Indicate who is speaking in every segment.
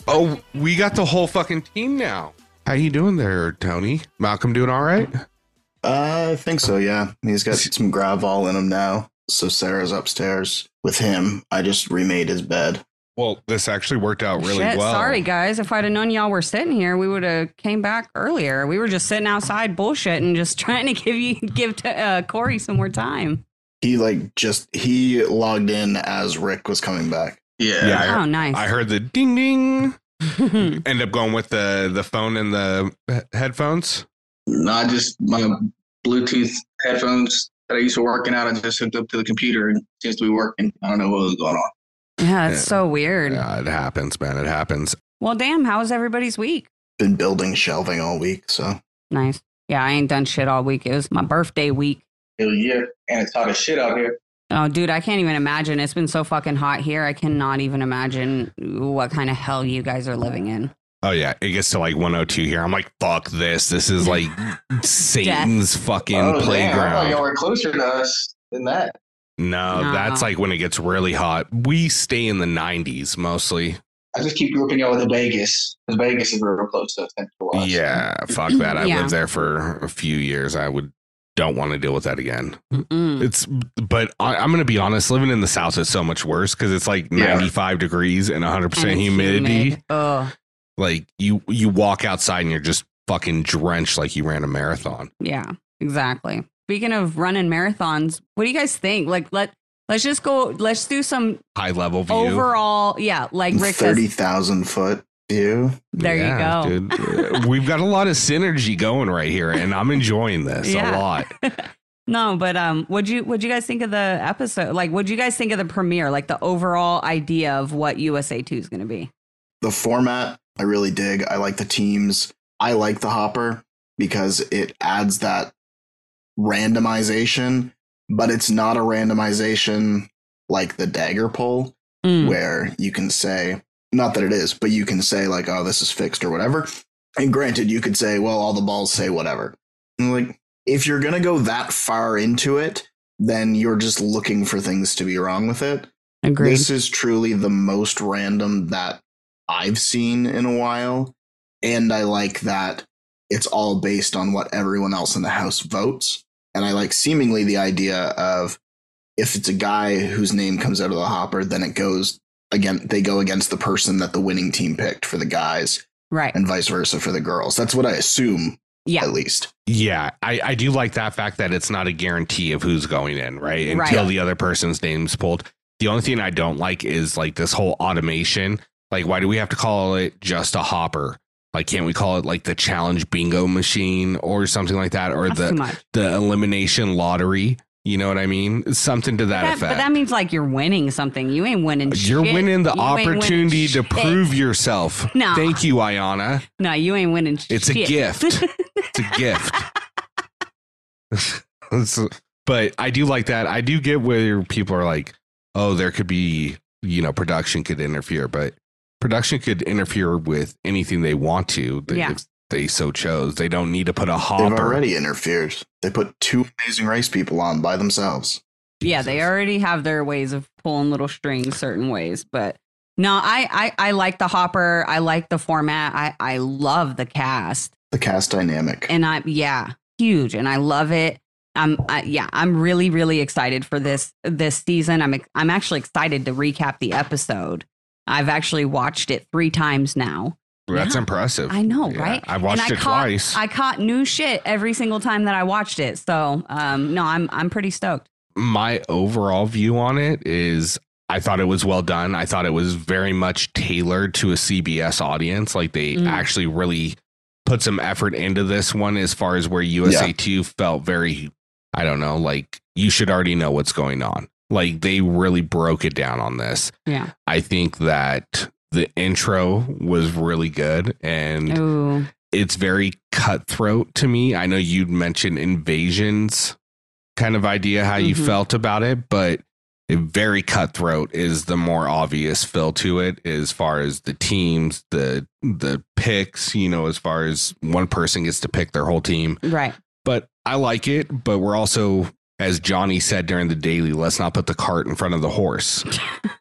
Speaker 1: Oh, we got the whole fucking team now. How you doing there, Tony? Malcolm doing all right?
Speaker 2: I think so, yeah. He's got some Gravol in him now. So Sarah's upstairs with him. I just remade his bed.
Speaker 1: Well, this actually worked out really well.
Speaker 3: Sorry, guys. If I'd have known y'all were sitting here, we would have came back earlier. We were just sitting outside bullshitting, just trying to give Corey some more time.
Speaker 2: He logged in as Rick was coming back.
Speaker 1: Yeah.
Speaker 3: Oh, nice.
Speaker 1: I heard the ding ding. End up going with the phone and the headphones.
Speaker 4: No, just my Bluetooth headphones that I used to working out. I just hooked up to the computer and it seems to be working. I don't know what was going on.
Speaker 3: Yeah, it's so weird.
Speaker 1: Yeah, it happens, man. It happens.
Speaker 3: Well, damn, how was everybody's week?
Speaker 2: Been building shelving all week, so.
Speaker 3: Nice. Yeah, I ain't done shit all week. It was my birthday week.
Speaker 4: Hell yeah. And it's hot as shit out here.
Speaker 3: Oh, dude, I can't even imagine. It's been so fucking hot here. I cannot even imagine what kind of hell you guys are living in.
Speaker 1: Oh, yeah. It gets to like 102 here. I'm like, fuck this. This is like Satan's fucking playground.
Speaker 4: I thought y'all were closer to us than that.
Speaker 1: No, that's like when it gets really hot. We stay in the 90s mostly.
Speaker 4: I just keep grouping y'all with Vegas because Vegas is real close to us.
Speaker 1: Yeah, fuck that. I lived there for a few years. Don't want to deal with that again. But I'm going to be honest, living in the South is so much worse because it's like 95 degrees and 100% humidity. Like you walk outside and you're just fucking drenched like you ran a marathon.
Speaker 3: Yeah, exactly. Speaking of running marathons, what do you guys think? Like, let's just go. Let's do some
Speaker 1: high level view.
Speaker 3: Overall, yeah, like Rick
Speaker 2: 30,000 foot view.
Speaker 3: There you go.
Speaker 1: Dude. We've got a lot of synergy going right here, and I'm enjoying this a lot.
Speaker 3: No, but what'd you guys think of the episode? Like, what'd you guys think of the premiere? Like the overall idea of what USA 2 is going to be?
Speaker 2: The format, I really dig. I like the teams. I like the hopper because it adds that randomization, but it's not a randomization like the dagger pull where you can say, not that it is, but you can say like, oh, this is fixed or whatever. And granted, you could say, well, all the balls say whatever. And like, if you're going to go that far into it, then you're just looking for things to be wrong with it.
Speaker 3: Agreed.
Speaker 2: This is truly the most random that I've seen in a while. And I like that it's all based on what everyone else in the house votes. And I like seemingly the idea of if it's a guy whose name comes out of the hopper, then it goes again. They go against the person that the winning team picked for the guys.
Speaker 3: Right.
Speaker 2: And vice versa for the girls. That's what I assume. Yeah. At least.
Speaker 1: Yeah. I do like that fact that it's not a guarantee of who's going in, right? Until the other person's name's pulled. The only thing I don't like is like this whole automation. Like, why do we have to call it just a hopper? Like, can't we call it like the challenge bingo machine or something like that? Or the elimination lottery? You know what I mean? Something to that effect.
Speaker 3: But that means like you're winning something. You ain't winning shit.
Speaker 1: You're winning the opportunity to prove yourself.
Speaker 3: No.
Speaker 1: Thank you, Ayana.
Speaker 3: No, you ain't winning shit.
Speaker 1: It's a gift. It's a gift. But I do like that. I do get where people are like, oh, there could be, production could interfere. But production could interfere with anything they want to. If they so chose. They don't need to put a hopper.
Speaker 2: They've already interfered. They put 2 Amazing Race people on by themselves.
Speaker 3: Yeah, they already have their ways of pulling little strings certain ways. But no, I like the hopper. I like the format. I love the cast.
Speaker 2: The cast dynamic.
Speaker 3: And huge. And I love it. I'm really, really excited for this season. I'm actually excited to recap the episode. I've actually watched it 3 times now.
Speaker 1: That's impressive.
Speaker 3: I know, right?
Speaker 1: I watched it twice.
Speaker 3: I caught new shit every single time that I watched it. So, no, I'm pretty stoked.
Speaker 1: My overall view on it is I thought it was well done. I thought it was very much tailored to a CBS audience. Like they actually really put some effort into this one as far as where USA 2 felt very, I don't know, like you should already know what's going on. Like they really broke it down on this.
Speaker 3: Yeah.
Speaker 1: I think that the intro was really good and it's very cutthroat to me. I know you'd mentioned Invasions kind of idea how you felt about it, but very cutthroat is the more obvious feel to it as far as the teams, the picks, as far as one person gets to pick their whole team.
Speaker 3: Right.
Speaker 1: But I like it, but we're also, as Johnny said during the daily, let's not put the cart in front of the horse.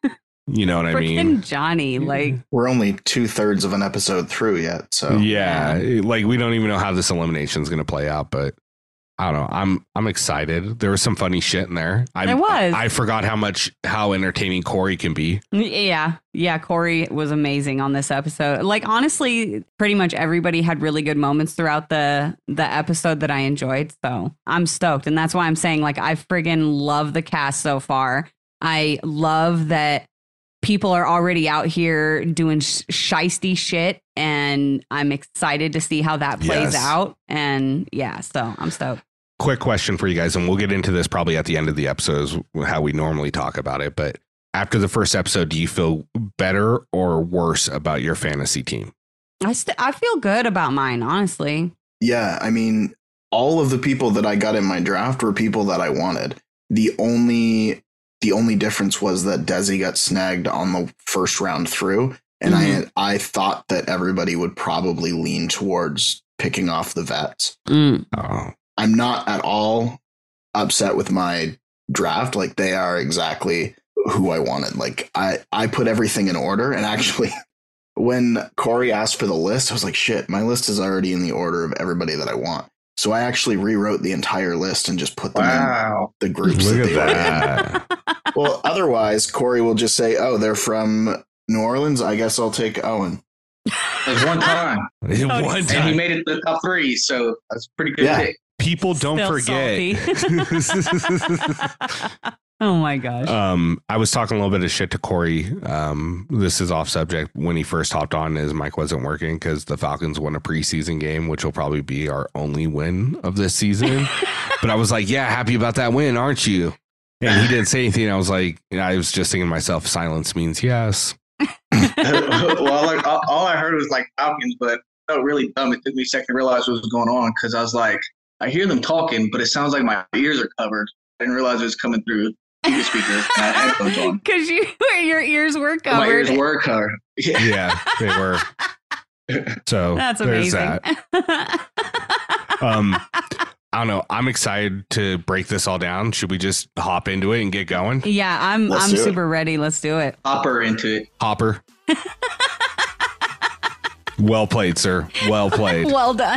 Speaker 1: You know what I mean?
Speaker 3: Johnny, like
Speaker 2: we're only 2/3 of an episode through yet. So
Speaker 1: yeah, like we don't even know how this elimination is going to play out, but I don't know. I'm excited. There was some funny shit in there. I forgot how entertaining Corey can be.
Speaker 3: Yeah. Corey was amazing on this episode. Like, honestly, pretty much everybody had really good moments throughout the episode that I enjoyed. So I'm stoked. And that's why I'm saying, like, I friggin' love the cast so far. I love that people are already out here doing shisty shit. And I'm excited to see how that plays out. And yeah, so I'm stoked.
Speaker 1: Quick question for you guys, and we'll get into this probably at the end of the episode, how we normally talk about it. But after the first episode, do you feel better or worse about your fantasy team?
Speaker 3: I feel good about mine, honestly.
Speaker 2: Yeah, I mean, all of the people that I got in my draft were people that I wanted. The only difference was that Desi got snagged on the first round through. And I thought that everybody would probably lean towards picking off the vets. Oh. I'm not at all upset with my draft. Like, they are exactly who I wanted. Like, I put everything in order. And actually, when Corey asked for the list, I was like, shit, my list is already in the order of everybody that I want. So I actually rewrote the entire list and just put them in the groups that they were in. Well, otherwise, Corey will just say, oh, they're from New Orleans. I guess I'll take Owen.
Speaker 4: There's one time. And he made it to the top 3, so that's a pretty good pick.
Speaker 1: People don't forget.
Speaker 3: Oh my gosh.
Speaker 1: I was talking a little bit of shit to Corey. This is off subject. When he first hopped on, his mic wasn't working because the Falcons won a preseason game, which will probably be our only win of this season. But I was like, yeah, happy about that win, aren't you? And he didn't say anything. I was like, I was just thinking to myself, silence means yes.
Speaker 4: Well, all I heard was like Falcons, but it felt really dumb. It took me a second to realize what was going on because I was like, I hear them talking, but it sounds like my ears are covered. I didn't realize it was coming through the speaker. I had headphones on.
Speaker 3: Because your ears were covered.
Speaker 4: My ears were covered.
Speaker 1: Yeah, they were. So
Speaker 3: that's amazing.
Speaker 1: That. I don't know. I'm excited to break this all down. Should we just hop into it and get going?
Speaker 3: Yeah, I'm super ready. Let's do it.
Speaker 4: Hopper into it.
Speaker 1: Hopper. Well played, sir. Well played.
Speaker 3: Well done.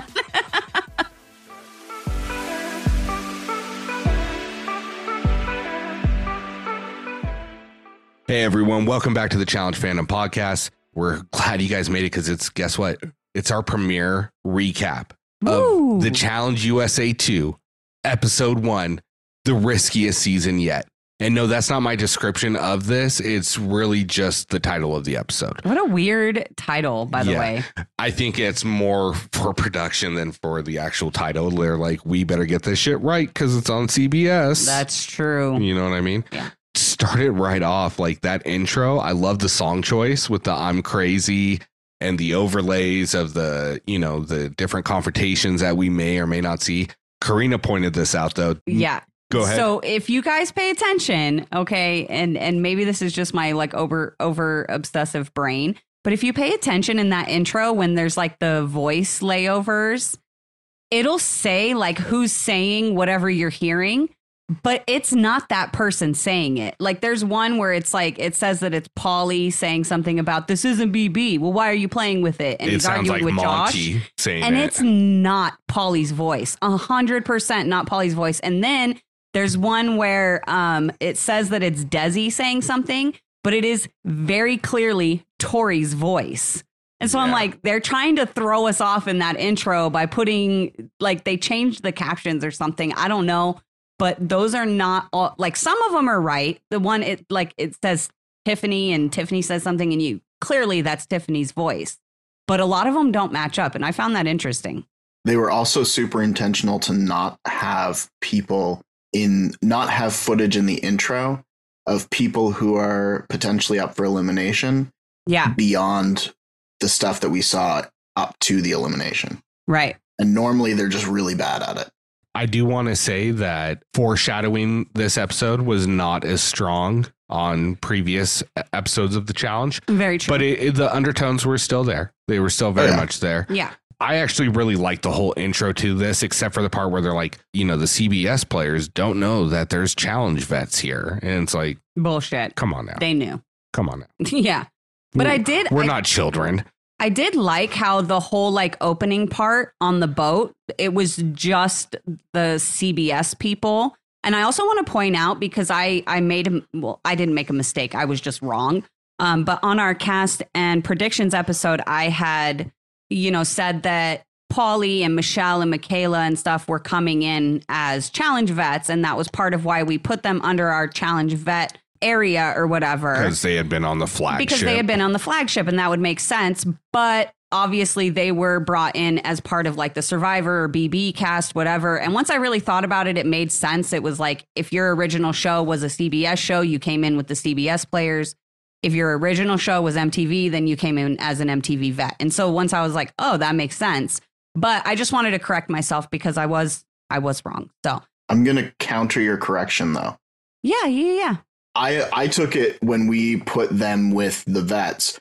Speaker 1: Hey everyone, welcome back to the Challenge Fandom Podcast. We're glad you guys made it because guess what? It's our premiere recap of the Challenge USA 2, Episode 1, the riskiest season yet. And no, that's not my description of this. It's really just the title of the episode.
Speaker 3: What a weird title, by the way.
Speaker 1: I think it's more for production than for the actual title. They're like, we better get this shit right because it's on CBS.
Speaker 3: That's true.
Speaker 1: You know what I mean?
Speaker 3: Yeah.
Speaker 1: Started right off like that intro. I love the song choice with the I'm Crazy and the overlays of the, the different confrontations that we may or may not see. Karina pointed this out, though.
Speaker 3: Yeah.
Speaker 1: Go ahead.
Speaker 3: So if you guys pay attention, okay, and maybe this is just my like over obsessive brain, but if you pay attention in that intro when there's like the voice layovers, it'll say like who's saying whatever you're hearing. But it's not that person saying it. Like there's one where it's like it says that it's Paulie saying something about this isn't BB. Well, why are you playing with it? And he's arguing with
Speaker 1: Monty
Speaker 3: Josh.
Speaker 1: Saying
Speaker 3: and it's not Paulie's voice. 100% not Paulie's voice. And then there's one where it says that it's Desi saying something, but it is very clearly Tori's voice. And so I'm like, they're trying to throw us off in that intro by putting like they changed the captions or something. I don't know. But those are not all, like some of them are right. The one it says Tiffany and Tiffany says something and clearly that's Tiffany's voice. But a lot of them don't match up. And I found that interesting.
Speaker 2: They were also super intentional to not have footage in the intro of people who are potentially up for elimination.
Speaker 3: Yeah.
Speaker 2: Beyond the stuff that we saw up to the elimination.
Speaker 3: Right.
Speaker 2: And normally they're just really bad at it.
Speaker 1: I do want to say that foreshadowing this episode was not as strong on previous episodes of the challenge.
Speaker 3: Very true.
Speaker 1: But the undertones were still there. They were still very much there.
Speaker 3: Yeah.
Speaker 1: I actually really like the whole intro to this, except for the part where they're like, the CBS players don't know that there's challenge vets here. And it's like,
Speaker 3: bullshit.
Speaker 1: Come on now.
Speaker 3: They knew.
Speaker 1: Come on now.
Speaker 3: Yeah. But
Speaker 1: We're not children.
Speaker 3: I did like how the whole like opening part on the boat, it was just the CBS people. And I also want to point out, because I didn't make a mistake. I was just wrong. But on our cast and predictions episode, I had, said that Paulie and Michelle and Michaela and stuff were coming in as challenge vets. And that was part of why we put them under our challenge vet area or whatever.
Speaker 1: Because they had been on the flagship. And that would make sense. But obviously they were brought in as part of like the Survivor or BB cast, whatever. And once I really thought about it, it made sense. It was like, if your original show was a CBS show, you came in with the CBS players. If your original show was MTV, then you came in as an MTV vet. And so once I was like, oh, that makes sense. But I just wanted to correct myself because I was wrong. So
Speaker 2: I'm going to counter your correction, though.
Speaker 3: Yeah.
Speaker 2: I took it when we put them with the vets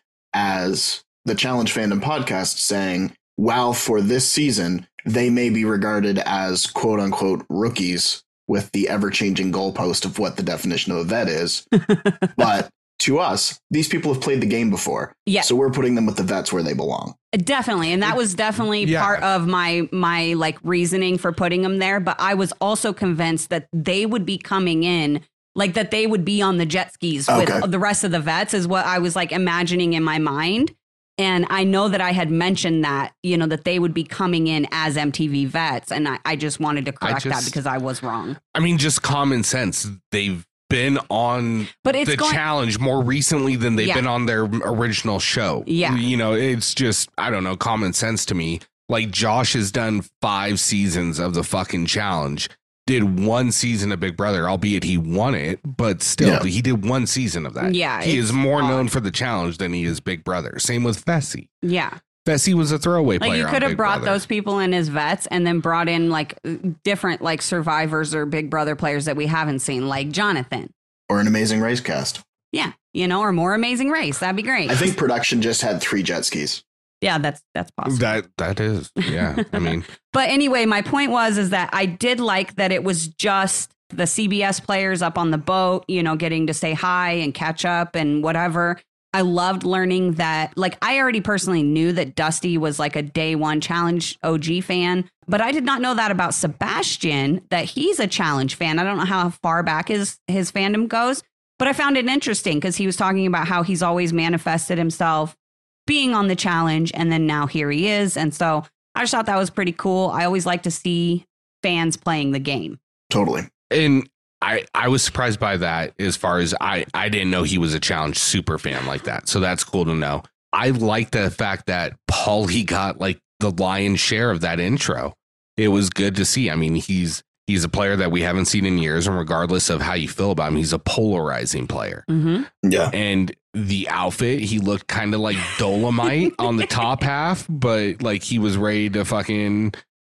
Speaker 2: as the Challenge Fandom podcast saying, while for this season, they may be regarded as quote unquote rookies with the ever changing goalpost of what the definition of a vet is. But to us, these people have played the game before.
Speaker 3: Yeah.
Speaker 2: So we're putting them with the vets where they belong.
Speaker 3: Definitely. And that was definitely part of my like reasoning for putting them there. But I was also convinced that they would be coming in, like that they would be on the jet skis with the rest of the vets is what I was like imagining in my mind. And I know that I had mentioned that, that they would be coming in as MTV vets. And I just wanted to correct that because I was wrong.
Speaker 1: I mean, just common sense. They've been on challenge more recently than they've been on their original show.
Speaker 3: Yeah.
Speaker 1: It's just, I don't know, common sense to me. Like Josh has done 5 seasons of the fucking challenge. Did 1 season of Big Brother, albeit he won it, but still, he did 1 season of that.
Speaker 3: Yeah.
Speaker 1: He is more known for the challenge than he is Big Brother. Same with Fessy.
Speaker 3: Yeah.
Speaker 1: Fessy was a throwaway player.
Speaker 3: Like you could have brought those people in as vets and then brought in like different like Survivors or Big Brother players that we haven't seen, like Jonathan.
Speaker 2: Or an Amazing Race cast.
Speaker 3: Yeah. Or more Amazing Race. That'd be great.
Speaker 2: I think production just had 3 jet skis.
Speaker 3: Yeah, that's possible.
Speaker 1: That is. Yeah. I mean.
Speaker 3: But anyway, my point is that I did like that it was just the CBS players up on the boat, getting to say hi and catch up and whatever. I loved learning that, like, I already personally knew that Dusty was like a day one challenge OG fan, but I did not know that about Sebastian, that he's a challenge fan. I don't know how far back his fandom goes, but I found it interesting because he was talking about how he's always manifested himself being on the challenge, and then now here he is. And so I just thought that was pretty cool. I always like to see fans playing the game.
Speaker 2: Totally.
Speaker 1: And I was surprised by that, as far as I didn't know he was a challenge super fan like that. So that's cool to know. I like the fact that Paulie got like the lion's share of that intro. It was good to see. I mean, he's a player that we haven't seen in years, and regardless of how you feel about him, he's a polarizing player.
Speaker 3: Mm-hmm.
Speaker 2: Yeah.
Speaker 1: And the outfit, he looked kind of like Dolomite on the top half, but like he was ready to fucking,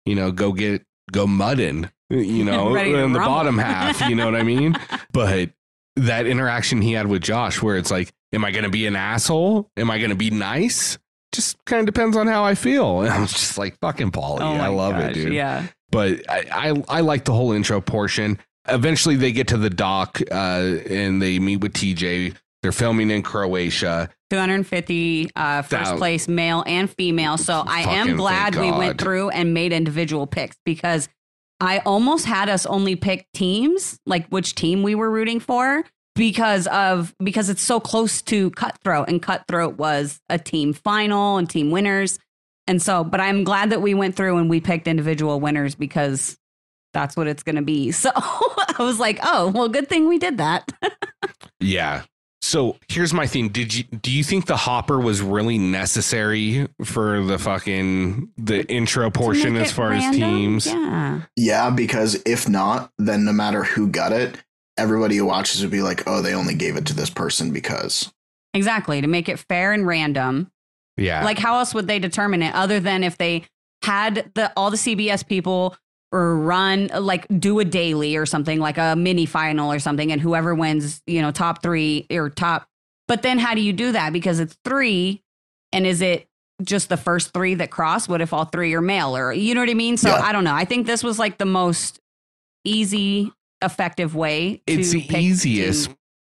Speaker 1: go mudding, in the bottom half, you know what I mean? But that interaction he had with Josh, where it's like, am I going to be an asshole? Am I going to be nice? Just kind of depends on how I feel. And I was just like, fucking Paulie. I love it, dude.
Speaker 3: Yeah.
Speaker 1: But I like the whole intro portion. Eventually they get to the dock and they meet with TJ. They're filming in Croatia.
Speaker 3: 250 first place male and female. So I am glad we went through and made individual picks, because I almost had us only pick teams, like which team we were rooting for, because it's so close to Cutthroat, and Cutthroat was a team final and team winners. And so, but I'm glad that we went through and we picked individual winners, because that's what it's going to be. So I was like, oh, well, good thing we did that.
Speaker 1: Yeah. So here's my thing. Do you think the hopper was really necessary for the intro portion as far as teams?
Speaker 2: Yeah, because if not, then no matter who got it, everybody who watches would be like, oh, they only gave it to this person because.
Speaker 3: Exactly. To make it fair and random.
Speaker 1: Yeah.
Speaker 3: Like, how else would they determine it other than if they had all the CBS people or do a daily or something, like a mini final or something, and whoever wins, top 3 or top. But then how do you do that? Because it's 3, and is it just the first 3 that cross? What if all 3 are male, or you know what I mean? So I don't know. I think this was like the most easy, effective way.
Speaker 1: It's the easiest,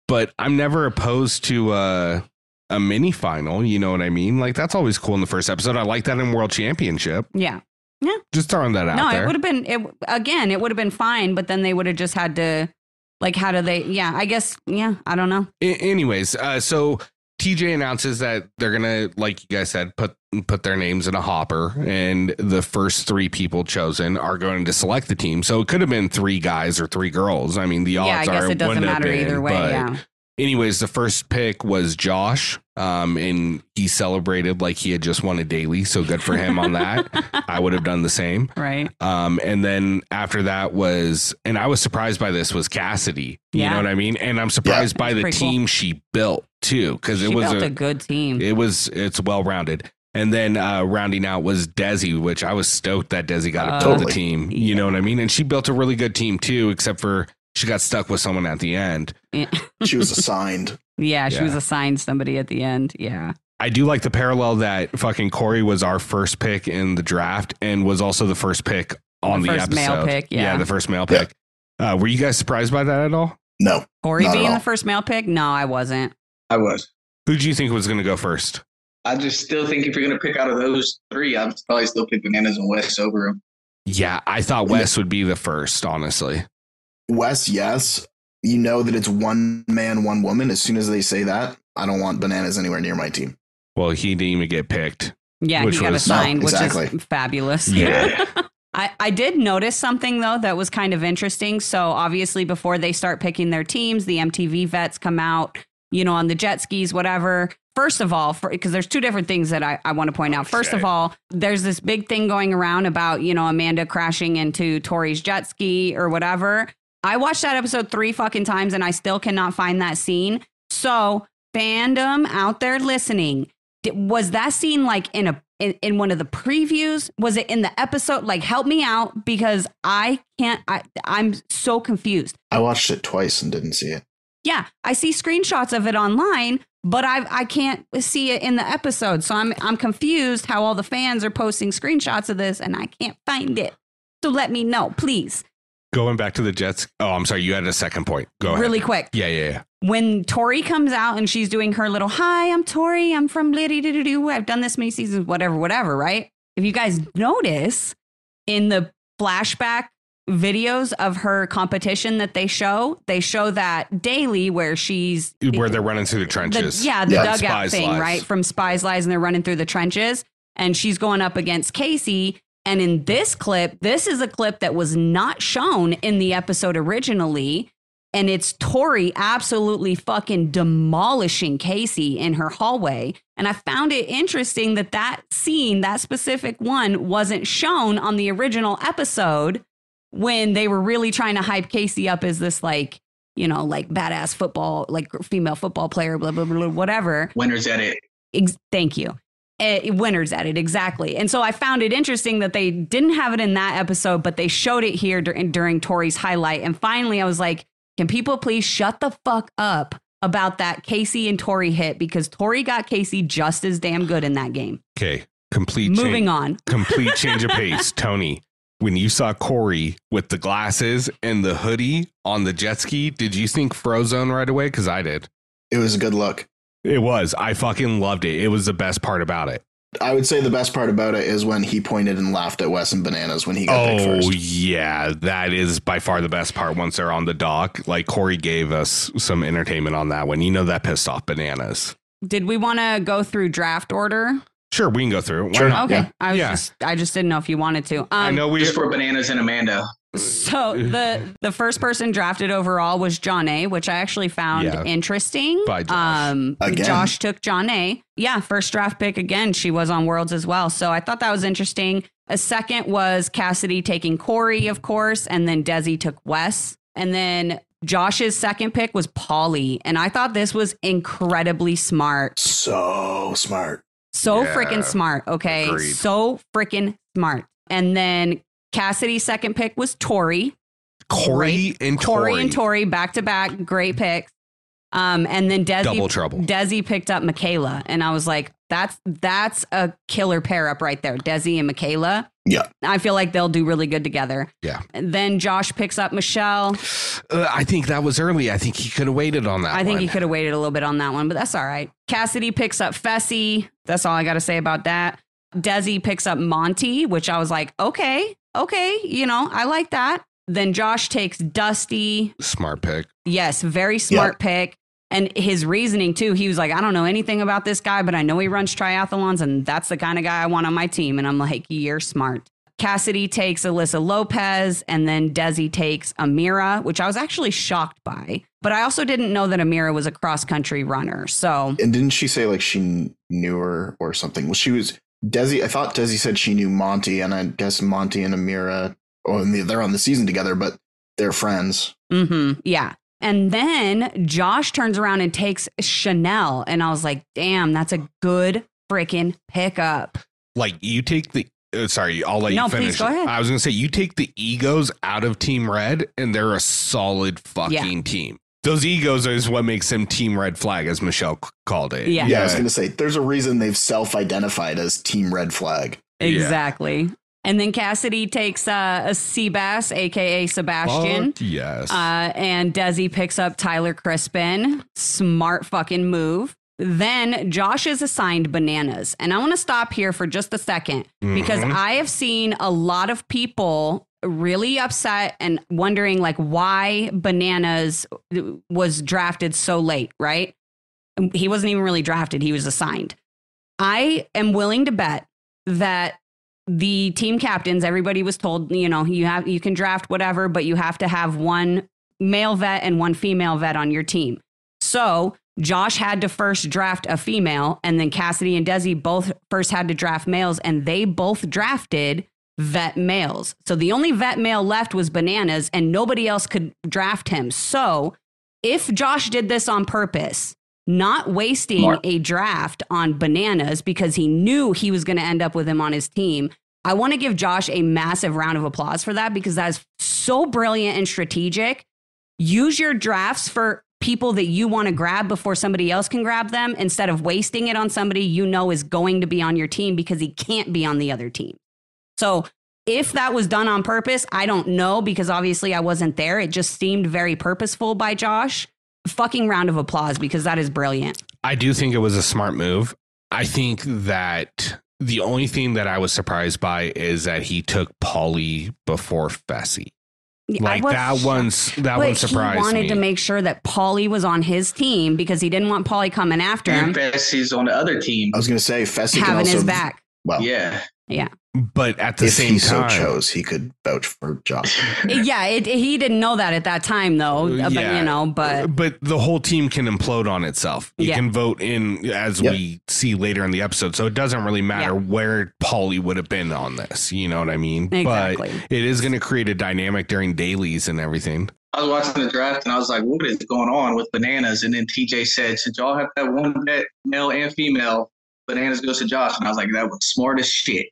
Speaker 1: but I'm never opposed to a mini final. You know what I mean? Like, that's always cool in the first episode. I like that in World Championship.
Speaker 3: Yeah.
Speaker 1: Just throwing that out there.
Speaker 3: No, it would have been, it would have been fine, but then they would have just had to, like, how do they, I guess, I don't know.
Speaker 1: Anyways, so TJ announces that they're going to, like you guys said, put their names in a hopper, and the first 3 people chosen are going to select the team. So it could have been 3 guys or 3 girls. I mean, the odds
Speaker 3: I guess
Speaker 1: are
Speaker 3: it doesn't matter either way.
Speaker 1: Anyways, the first pick was Josh, and he celebrated like he had just won a daily. So good for him on that. I would have done the same.
Speaker 3: Right.
Speaker 1: And then after that was, and I was surprised by this, was Cassidy. You know what I mean? And I'm surprised by the team she built too, because it was
Speaker 3: a good team.
Speaker 1: It's well rounded. And then rounding out was Desi, which I was stoked that Desi got to build the team. You know what I mean? And she built a really good team too, except for she got stuck with someone at the end.
Speaker 2: She was assigned.
Speaker 3: She was assigned somebody at the end. Yeah.
Speaker 1: I do like the parallel that fucking Corey was our first pick in the draft and was also the first pick on the episode.
Speaker 3: Male pick,
Speaker 1: the first male pick. Were you guys surprised by that at all?
Speaker 2: No.
Speaker 3: Corey being the first male pick? No, I wasn't.
Speaker 4: I was.
Speaker 1: Who do you think was going to go first?
Speaker 4: I just still think if you're going to pick out of those 3, I'd probably still pick Bananas and Wes over him.
Speaker 1: Yeah, I thought Wes would be the first, honestly.
Speaker 2: Wes, yes. You know that it's one man, one woman. As soon as they say that, I don't want Bananas anywhere near my team.
Speaker 1: Well, he didn't even get picked.
Speaker 3: Yeah, he got assigned, which is fabulous.
Speaker 1: Yeah.
Speaker 3: I did notice something, though, that was kind of interesting. So obviously, before they start picking their teams, the MTV vets come out, on the jet skis, whatever. First of all, because there's 2 different things that I want to point out. First of all, there's this big thing going around about, Amanda crashing into Tori's jet ski or whatever. I watched that episode 3 fucking times and I still cannot find that scene. So fandom out there listening, was that scene like in one of the previews? Was it in the episode? Like, help me out, because I'm so confused.
Speaker 2: I watched it twice and didn't see it.
Speaker 3: Yeah, I see screenshots of it online, but I can't see it in the episode. So I'm confused how all the fans are posting screenshots of this and I can't find it. So let me know, please.
Speaker 1: Going back to the Jets. Oh, I'm sorry. You had a second point. Go ahead.
Speaker 3: Really quick.
Speaker 1: Yeah.
Speaker 3: When Tori comes out and she's doing her little, hi, I'm Tori. I'm from Liddy-doo-doo. I've done this many seasons, whatever, right? If you guys notice in the flashback videos of her competition that they show that daily where
Speaker 1: they're running through the trenches.
Speaker 3: The dugout thing, right? From Spies Lies, and they're running through the trenches. And she's going up against Casey. And in this clip, this is a clip that was not shown in the episode originally. And it's Tori absolutely fucking demolishing Casey in her hallway. And I found it interesting that scene, that specific one, wasn't shown on the original episode when they were really trying to hype Casey up as this, like, badass football, like female football player, blah, blah, blah, whatever.
Speaker 4: Winners at it.
Speaker 3: Thank you. Winners at it. Exactly. And so I found it interesting that they didn't have it in that episode, but they showed it here during Tori's highlight. And finally, I was like, can people please shut the fuck up about that Casey and Tori hit, because Tori got Casey just as damn good in that game.
Speaker 1: Okay.
Speaker 3: Moving on.
Speaker 1: Complete change of pace. Tony, when you saw Corey with the glasses and the hoodie on the jet ski, did you think Frozone right away? Because I did.
Speaker 2: It was a good look.
Speaker 1: It was. I fucking loved it. It was the best part about it.
Speaker 2: I would say the best part about it is when he pointed and laughed at Wes and Bananas when he got picked first.
Speaker 1: Oh, yeah. That is by far the best part once they're on the dock. Like, Corey gave us some entertainment on that one. That pissed off Bananas.
Speaker 3: Did we want to go through draft order?
Speaker 1: Sure, we can go through it.
Speaker 2: Sure.
Speaker 3: Okay. Yeah. I just didn't know if you wanted to.
Speaker 1: I know
Speaker 4: just for Bananas and Amanda.
Speaker 3: So the first person drafted overall was John A, which I actually found interesting.
Speaker 1: By Josh.
Speaker 3: Josh took John A. Yeah, first draft pick again. She was on Worlds as well. So I thought that was interesting. A second was Cassidy taking Corey, of course, and then Desi took Wes. And then Josh's second pick was Pauly. And I thought this was incredibly smart.
Speaker 2: So smart.
Speaker 3: So freaking smart. Okay.
Speaker 1: Agreed.
Speaker 3: So freaking smart. And then Cassidy's second pick was Tori.
Speaker 1: Corey and Tori
Speaker 3: back to back. Great picks. And then
Speaker 1: Double trouble.
Speaker 3: Desi picked up Michaela, and I was like, that's a killer pair up right there. Desi and Michaela.
Speaker 2: Yeah.
Speaker 3: I feel like they'll do really good together.
Speaker 1: Yeah.
Speaker 3: And then Josh picks up Michelle.
Speaker 1: I think that was early. I think he could have waited on that
Speaker 3: I think he could have waited a little bit on that one, but that's all right. Cassidy picks up Fessy. That's all I got to say about that. Desi picks up Monty, which I was like, okay, I like that. Then Josh takes Dusty.
Speaker 1: Smart pick.
Speaker 3: Yes, very smart pick. And his reasoning, too, he was like, I don't know anything about this guy, but I know he runs triathlons, and that's the kind of guy I want on my team. And I'm like, you're smart. Cassidy takes Alyssa Lopez, and then Desi takes Amira, which I was actually shocked by. But I also didn't know that Amira was a cross-country runner. So,
Speaker 2: and didn't she say like she knew her or something? Well, she was Desi. I thought Desi said she knew Monty, and I guess Monty and Amira, they're on the season together, but they're friends.
Speaker 3: Mm-hmm. Yeah. And then Josh turns around and takes Chanel. And I was like, damn, that's a good freaking pickup.
Speaker 1: Like, you take the... sorry, I'll let you finish.
Speaker 3: Please go ahead.
Speaker 1: I was going to say, you take the egos out of Team Red, and they're a solid fucking team. Those egos is what makes them Team Red Flag, as Michelle called it.
Speaker 3: Yeah.
Speaker 2: I was going to say, there's a reason they've self-identified as Team Red Flag.
Speaker 3: Exactly. Yeah. And then Cassidy takes a Seabass, a.k.a. Sebastian.
Speaker 1: Yes.
Speaker 3: And Desi picks up Tyler Crispin. Smart fucking move. Then Josh is assigned Bananas. And I want to stop here for just a second because I have seen a lot of people really upset and wondering like why Bananas was drafted so late, right? He wasn't even really drafted. He was assigned. I am willing to bet that the team captains, everybody was told, you can draft whatever, but you have to have one male vet and one female vet on your team. So Josh had to first draft a female, and then Cassidy and Desi both first had to draft males, and they both drafted vet males. So the only vet male left was Bananas, and nobody else could draft him. So if Josh did this on purpose, not wasting a draft on Bananas because he knew he was going to end up with him on his team, I want to give Josh a massive round of applause for that because that's so brilliant and strategic. Use your drafts for people that you want to grab before somebody else can grab them instead of wasting it on somebody you know is going to be on your team because he can't be on the other team. So if that was done on purpose, I don't know because obviously I wasn't there. It just seemed very purposeful by Josh. Fucking round of applause because that is brilliant.
Speaker 1: I do think it was a smart move. I think that the only thing that I was surprised by is that he took Paulie before Fessy. Like that one surprised me. He
Speaker 3: wanted to make sure that Paulie was on his team because he didn't want Paulie coming after him.
Speaker 4: And Fessy's on the other team.
Speaker 2: I was going to say Fessy
Speaker 3: having his back.
Speaker 2: Well,
Speaker 4: yeah.
Speaker 1: But at the same time,
Speaker 2: if he so chose, he could vouch for Josh.
Speaker 3: He didn't know that at that time, though.
Speaker 1: But the whole team can implode on itself. You can vote in as we see later in the episode, so it doesn't really matter where Paulie would have been on this. You know what I mean?
Speaker 3: Exactly.
Speaker 1: But it is going to create a dynamic during dailies and everything.
Speaker 4: I was watching the draft and I was like, what is going on with Bananas? And then TJ said, since y'all have that one bet, male and female, Bananas goes to Josh. And I was like, that was smart as shit.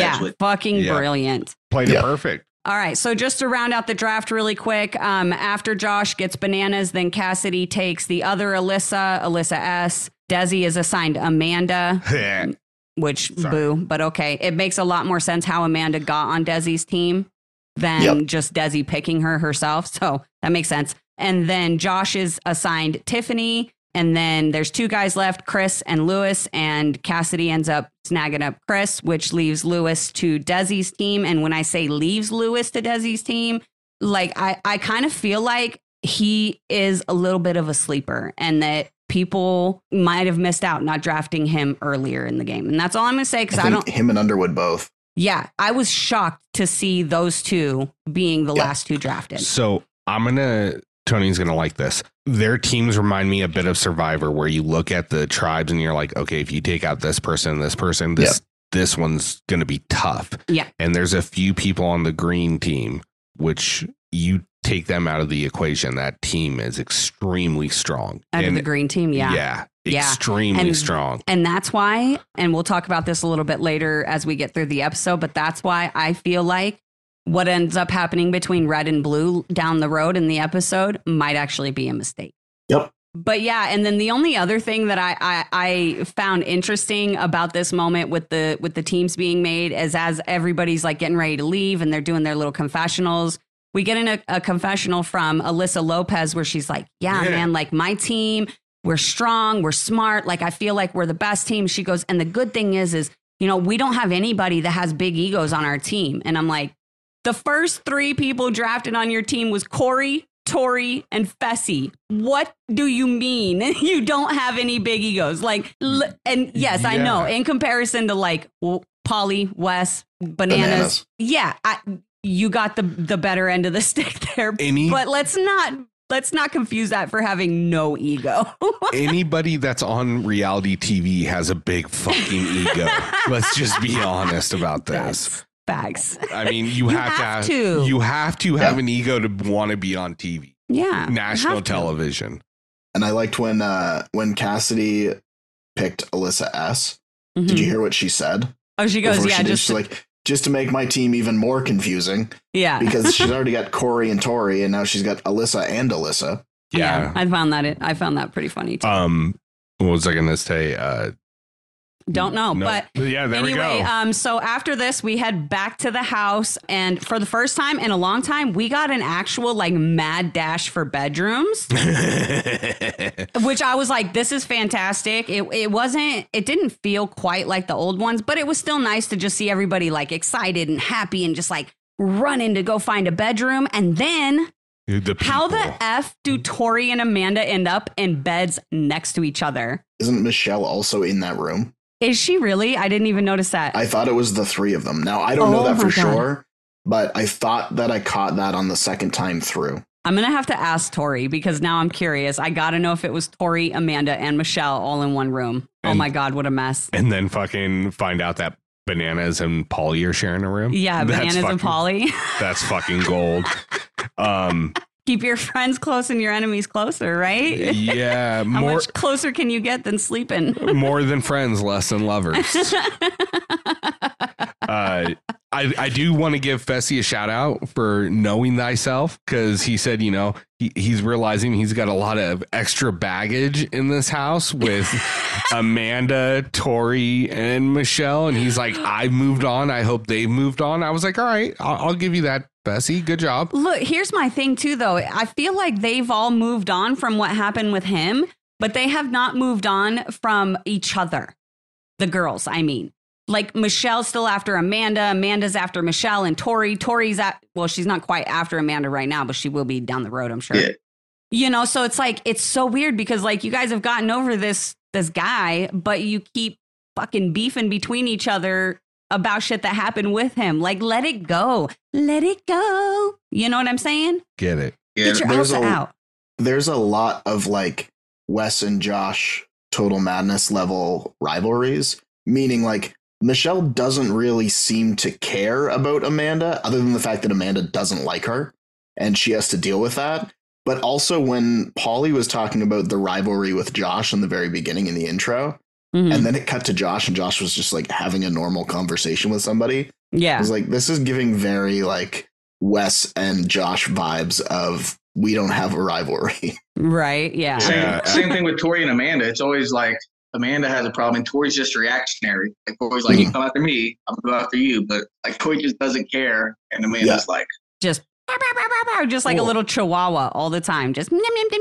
Speaker 3: Brilliant.
Speaker 1: Played it perfect.
Speaker 3: All right. So just to round out the draft really quick, after Josh gets Bananas, then Cassidy takes the other Alyssa S. Desi is assigned Amanda, which boo, but okay. It makes a lot more sense how Amanda got on Desi's team than just Desi picking her herself. So that makes sense. And then Josh is assigned Tiffany. And then there's two guys left, Chris and Lewis, and Cassidy ends up snagging up Chris, which leaves Lewis to Desi's team. And when I say leaves Lewis to Desi's team, like I kind of feel like he is a little bit of a sleeper and that people might have missed out not drafting him earlier in the game. And that's all I'm going to say because I don't.
Speaker 2: Him and Underwood both.
Speaker 3: Yeah, I was shocked to see those two being the last two drafted.
Speaker 1: So Tony's going to like this. Their teams remind me a bit of Survivor, where you look at the tribes and you're like, okay, if you take out this person, this one's going to be tough.
Speaker 3: Yeah.
Speaker 1: And there's a few people on the green team, which you take them out of the equation. That team is extremely strong.
Speaker 3: Out of the green team. Yeah.
Speaker 1: Extremely strong.
Speaker 3: And that's why, and we'll talk about this a little bit later as we get through the episode, but that's why I feel like what ends up happening between red and blue down the road in the episode might actually be a mistake.
Speaker 2: Yep.
Speaker 3: But yeah, and then the only other thing that I found interesting about this moment with the teams being made is as everybody's like getting ready to leave and they're doing their little confessionals, we get in a confessional from Alyssa Lopez where she's like, yeah, man, like my team, we're strong, we're smart. Like, I feel like we're the best team. She goes, and the good thing is, you know, we don't have anybody that has big egos on our team. And I'm like, the first 3 people drafted on your team was Corey, Tori, and Fessy. What do you mean you don't have any big egos? Like, and yes, I know in comparison to like Polly, Wes, Bananas. Yeah. You got the better end of the stick there, but let's not confuse that for having no ego.
Speaker 1: Anybody that's on reality TV has a big fucking ego. Let's just be honest about this.
Speaker 3: Facts.
Speaker 1: I mean, you have to have an ego to want to be on TV.
Speaker 3: Yeah.
Speaker 1: National television.
Speaker 2: And I liked when Cassidy picked Alyssa S. Mm-hmm. Did you hear what she said?
Speaker 3: Oh, she goes,
Speaker 2: just to make my team even more confusing.
Speaker 3: Yeah.
Speaker 2: Because she's already got Corey and Tori, and now she's got Alyssa and Alyssa.
Speaker 3: Yeah. I found that pretty funny too.
Speaker 1: What was I gonna say?
Speaker 3: Don't know, but
Speaker 1: yeah, there
Speaker 3: anyway,
Speaker 1: we go.
Speaker 3: So after this, we head back to the house, and for the first time in a long time, we got an actual like mad dash for bedrooms, which I was like, this is fantastic. It didn't feel quite like the old ones, but it was still nice to just see everybody like excited and happy and just like running to go find a bedroom. And then how the F do Tori and Amanda end up in beds next to each other?
Speaker 2: Isn't Michelle also in that room?
Speaker 3: Is she really? I didn't even notice that.
Speaker 2: I thought it was the 3 of them. Now, I don't know that for sure, but I thought that I caught that on the second time through.
Speaker 3: I'm going to have to ask Tori because now I'm curious. I got to know if it was Tori, Amanda, and Michelle all in one room. Oh my God, what a mess.
Speaker 1: And then fucking find out that Bananas and Polly are sharing a room.
Speaker 3: Yeah, Bananas and Polly.
Speaker 1: That's fucking gold.
Speaker 3: Keep your friends close and your enemies closer, right?
Speaker 1: Yeah.
Speaker 3: How much closer can you get than sleeping?
Speaker 1: More than friends, less than lovers. I do want to give Fessy a shout out for knowing thyself, because he said, you know, he's realizing he's got a lot of extra baggage in this house with Amanda, Tori, and Michelle. And he's like, I've moved on. I hope they've moved on. I was like, all right, I'll give you that, Fessy. Good job.
Speaker 3: Look, here's my thing, too, though. I feel like they've all moved on from what happened with him, but they have not moved on from each other. The girls, I mean. Like, Michelle's still after Amanda. Amanda's after Michelle, and Tori's she's not quite after Amanda right now, but she will be down the road, I'm sure. Yeah. You know, so it's like, it's so weird because like you guys have gotten over this guy, but you keep fucking beefing between each other about shit that happened with him. Like, let it go. Let it go. You know what I'm saying?
Speaker 1: Get it.
Speaker 2: Yeah,
Speaker 3: get your Elsa out.
Speaker 2: There's a lot of like Wes and Josh Total Madness level rivalries, meaning like Michelle doesn't really seem to care about Amanda, other than the fact that Amanda doesn't like her and she has to deal with that. But also when Polly was talking about the rivalry with Josh in the very beginning in the intro, and then it cut to Josh and Josh was just like having a normal conversation with somebody.
Speaker 3: Yeah.
Speaker 2: I was like, this is giving very like Wes and Josh vibes of we don't have a rivalry.
Speaker 3: Right. Yeah.
Speaker 4: Same thing with Tori and Amanda. It's always like, Amanda has a problem, and Tori's just reactionary. Like, Tori's like, you come after me, I'm going to go after you. But, like, Tori just doesn't care. And Amanda's like...
Speaker 3: Just like a little chihuahua all the time. Just...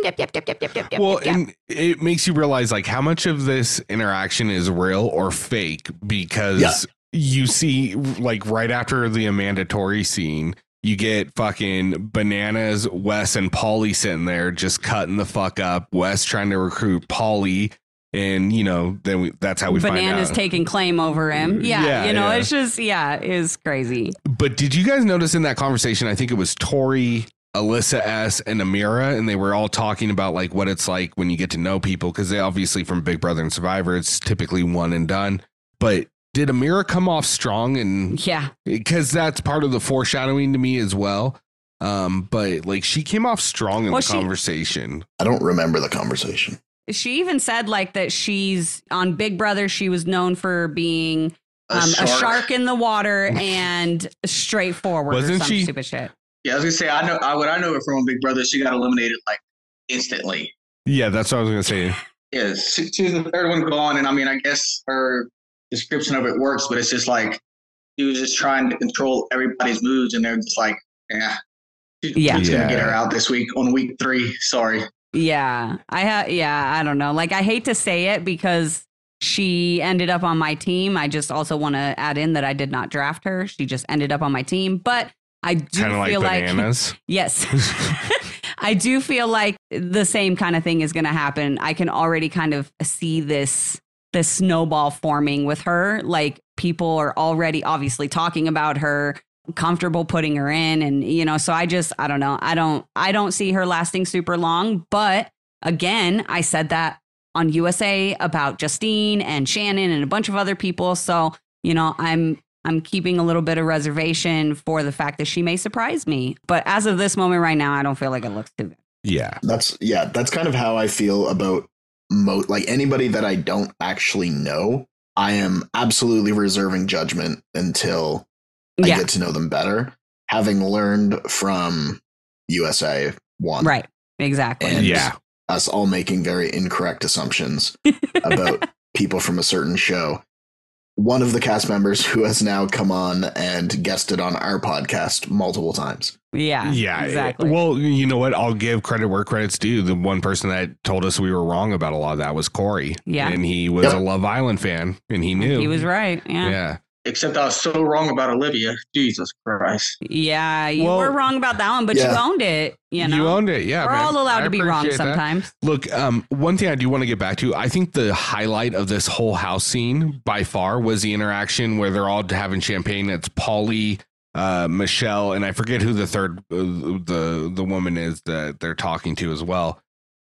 Speaker 1: Well, and it makes you realize, like, how much of this interaction is real or fake. Because you see, like, right after the Amanda Tori scene, you get fucking Bananas, Wes, and Polly sitting there just cutting the fuck up. Wes trying to recruit Polly. And, you know, that's how we find out.
Speaker 3: Bananas taking claim over him. Yeah, you know, it's just, it's crazy.
Speaker 1: But did you guys notice in that conversation, I think it was Tori, Alyssa S, and Amira, and they were all talking about like what it's like when you get to know people, because they obviously from Big Brother and Survivor, it's typically one and done. But did Amira come off strong? And because that's part of the foreshadowing to me as well. But like she came off strong in the conversation.
Speaker 2: I don't remember the conversation.
Speaker 3: She even said like that she's on Big Brother. She was known for being a shark in the water and straightforward.
Speaker 1: Wasn't she?
Speaker 3: Stupid shit.
Speaker 4: Yeah, I was gonna say I know her from on Big Brother. She got eliminated like instantly.
Speaker 1: Yeah, that's what I was gonna say.
Speaker 4: Yeah, she's the third one gone, and I mean, I guess her description of it works, but it's just like he was just trying to control everybody's moods, and they're just like, yeah, she's gonna get her out this week on week 3. Sorry.
Speaker 3: Yeah, I don't know. Like, I hate to say it because she ended up on my team. I just also want to add in that I did not draft her. She just ended up on my team, but I do feel like
Speaker 1: Bananas.
Speaker 3: Yes. I do feel like the same kind of thing is going to happen. I can already kind of see this snowball forming with her. Like, people are already obviously talking about her, comfortable putting her in. And, you know, so I don't know. I don't see her lasting super long. But again, I said that on USA about Justine and Shannon and a bunch of other people. So, you know, I'm keeping a little bit of reservation for the fact that she may surprise me. But as of this moment right now, I don't feel like it looks too good.
Speaker 1: Yeah.
Speaker 2: That's kind of how I feel about like anybody that I don't actually know. I am absolutely reserving judgment until I get to know them better, having learned from USA 1.
Speaker 3: Right. Exactly.
Speaker 2: And us all making very incorrect assumptions about people from a certain show. One of the cast members who has now come on and guested on our podcast multiple times.
Speaker 3: Yeah, exactly.
Speaker 1: Well, you know what? I'll give credit where credit's due. The one person that told us we were wrong about a lot of that was Corey.
Speaker 3: Yeah.
Speaker 1: And he was a Love Island fan, and he knew.
Speaker 3: He was right. Yeah.
Speaker 1: Yeah.
Speaker 4: Except I was so wrong about Olivia. Jesus Christ.
Speaker 3: Yeah, you were wrong about that one, but you owned it. You know?
Speaker 1: You owned it. Yeah.
Speaker 3: We're all allowed to be wrong sometimes.
Speaker 1: Look, one thing I do want to get back to, I think the highlight of this whole house scene by far was the interaction where they're all having champagne. It's Paulie, Michelle, and I forget who the third the woman is that they're talking to as well.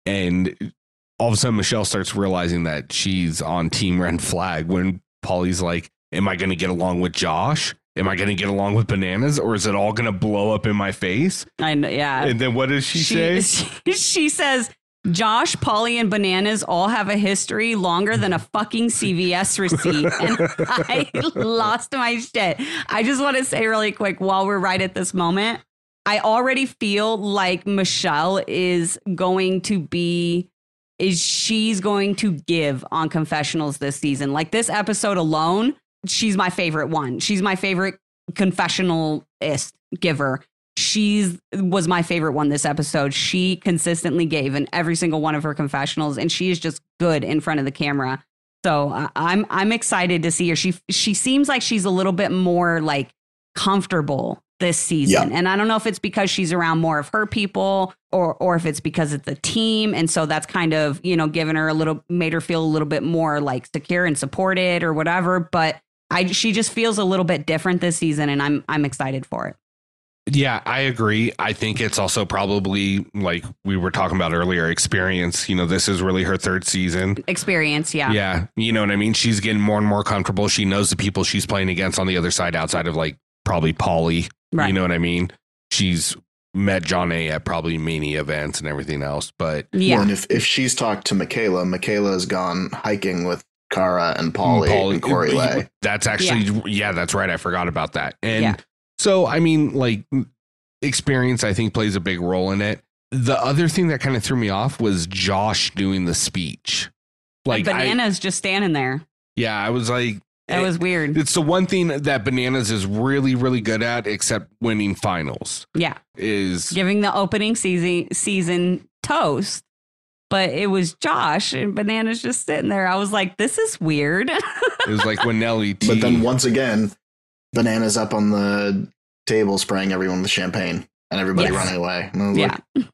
Speaker 1: And all of a sudden Michelle starts realizing that she's on Team Red Flag when Paulie's like, am I going to get along with Josh? Am I going to get along with Bananas, or is it all going to blow up in my face?
Speaker 3: I know, yeah.
Speaker 1: And then what does she say?
Speaker 3: She says, Josh, Paulie, and Bananas all have a history longer than a fucking CVS receipt. And I lost my shit. I just want to say really quick, while we're right at this moment, I already feel like Michelle is going to give on confessionals this season. Like, this episode alone, she's my favorite one. She's my favorite confessionalist giver. She was my favorite one this episode. She consistently gave in every single one of her confessionals, and she is just good in front of the camera. So I'm excited to see her. She seems like she's a little bit more like comfortable this season. And I don't know if it's because she's around more of her people or if it's because it's the team. And so that's kind of, you know, made her feel a little bit more like secure and supported or whatever. But she just feels a little bit different this season, and I'm excited for it.
Speaker 1: Yeah, I agree. I think it's also probably, like we were talking about earlier, experience. You know, this is really her third season.
Speaker 3: Experience, yeah.
Speaker 1: Yeah, you know what I mean? She's getting more and more comfortable. She knows the people she's playing against on the other side outside of like probably Paulie. Right. You know what I mean? She's met John A at probably Mania events and everything else. But
Speaker 2: yeah, well, and if she's talked to Michaela has gone hiking with Cara and Paulie and Corey Lay.
Speaker 1: That's actually, that's right. I forgot about that. And so, I mean, like, experience, I think, plays a big role in it. The other thing that kind of threw me off was Josh doing the speech. Like,
Speaker 3: Bananas just standing there.
Speaker 1: Yeah, I was like,
Speaker 3: that was weird.
Speaker 1: It's the one thing that Bananas is really, really good at, except winning finals.
Speaker 3: Yeah.
Speaker 1: Is
Speaker 3: giving the opening season toast. But it was Josh and Bananas just sitting there. I was like, this is weird.
Speaker 1: It was like when Nelly T.
Speaker 2: But then once again, Bananas up on the table spraying everyone with champagne and everybody running away. And I was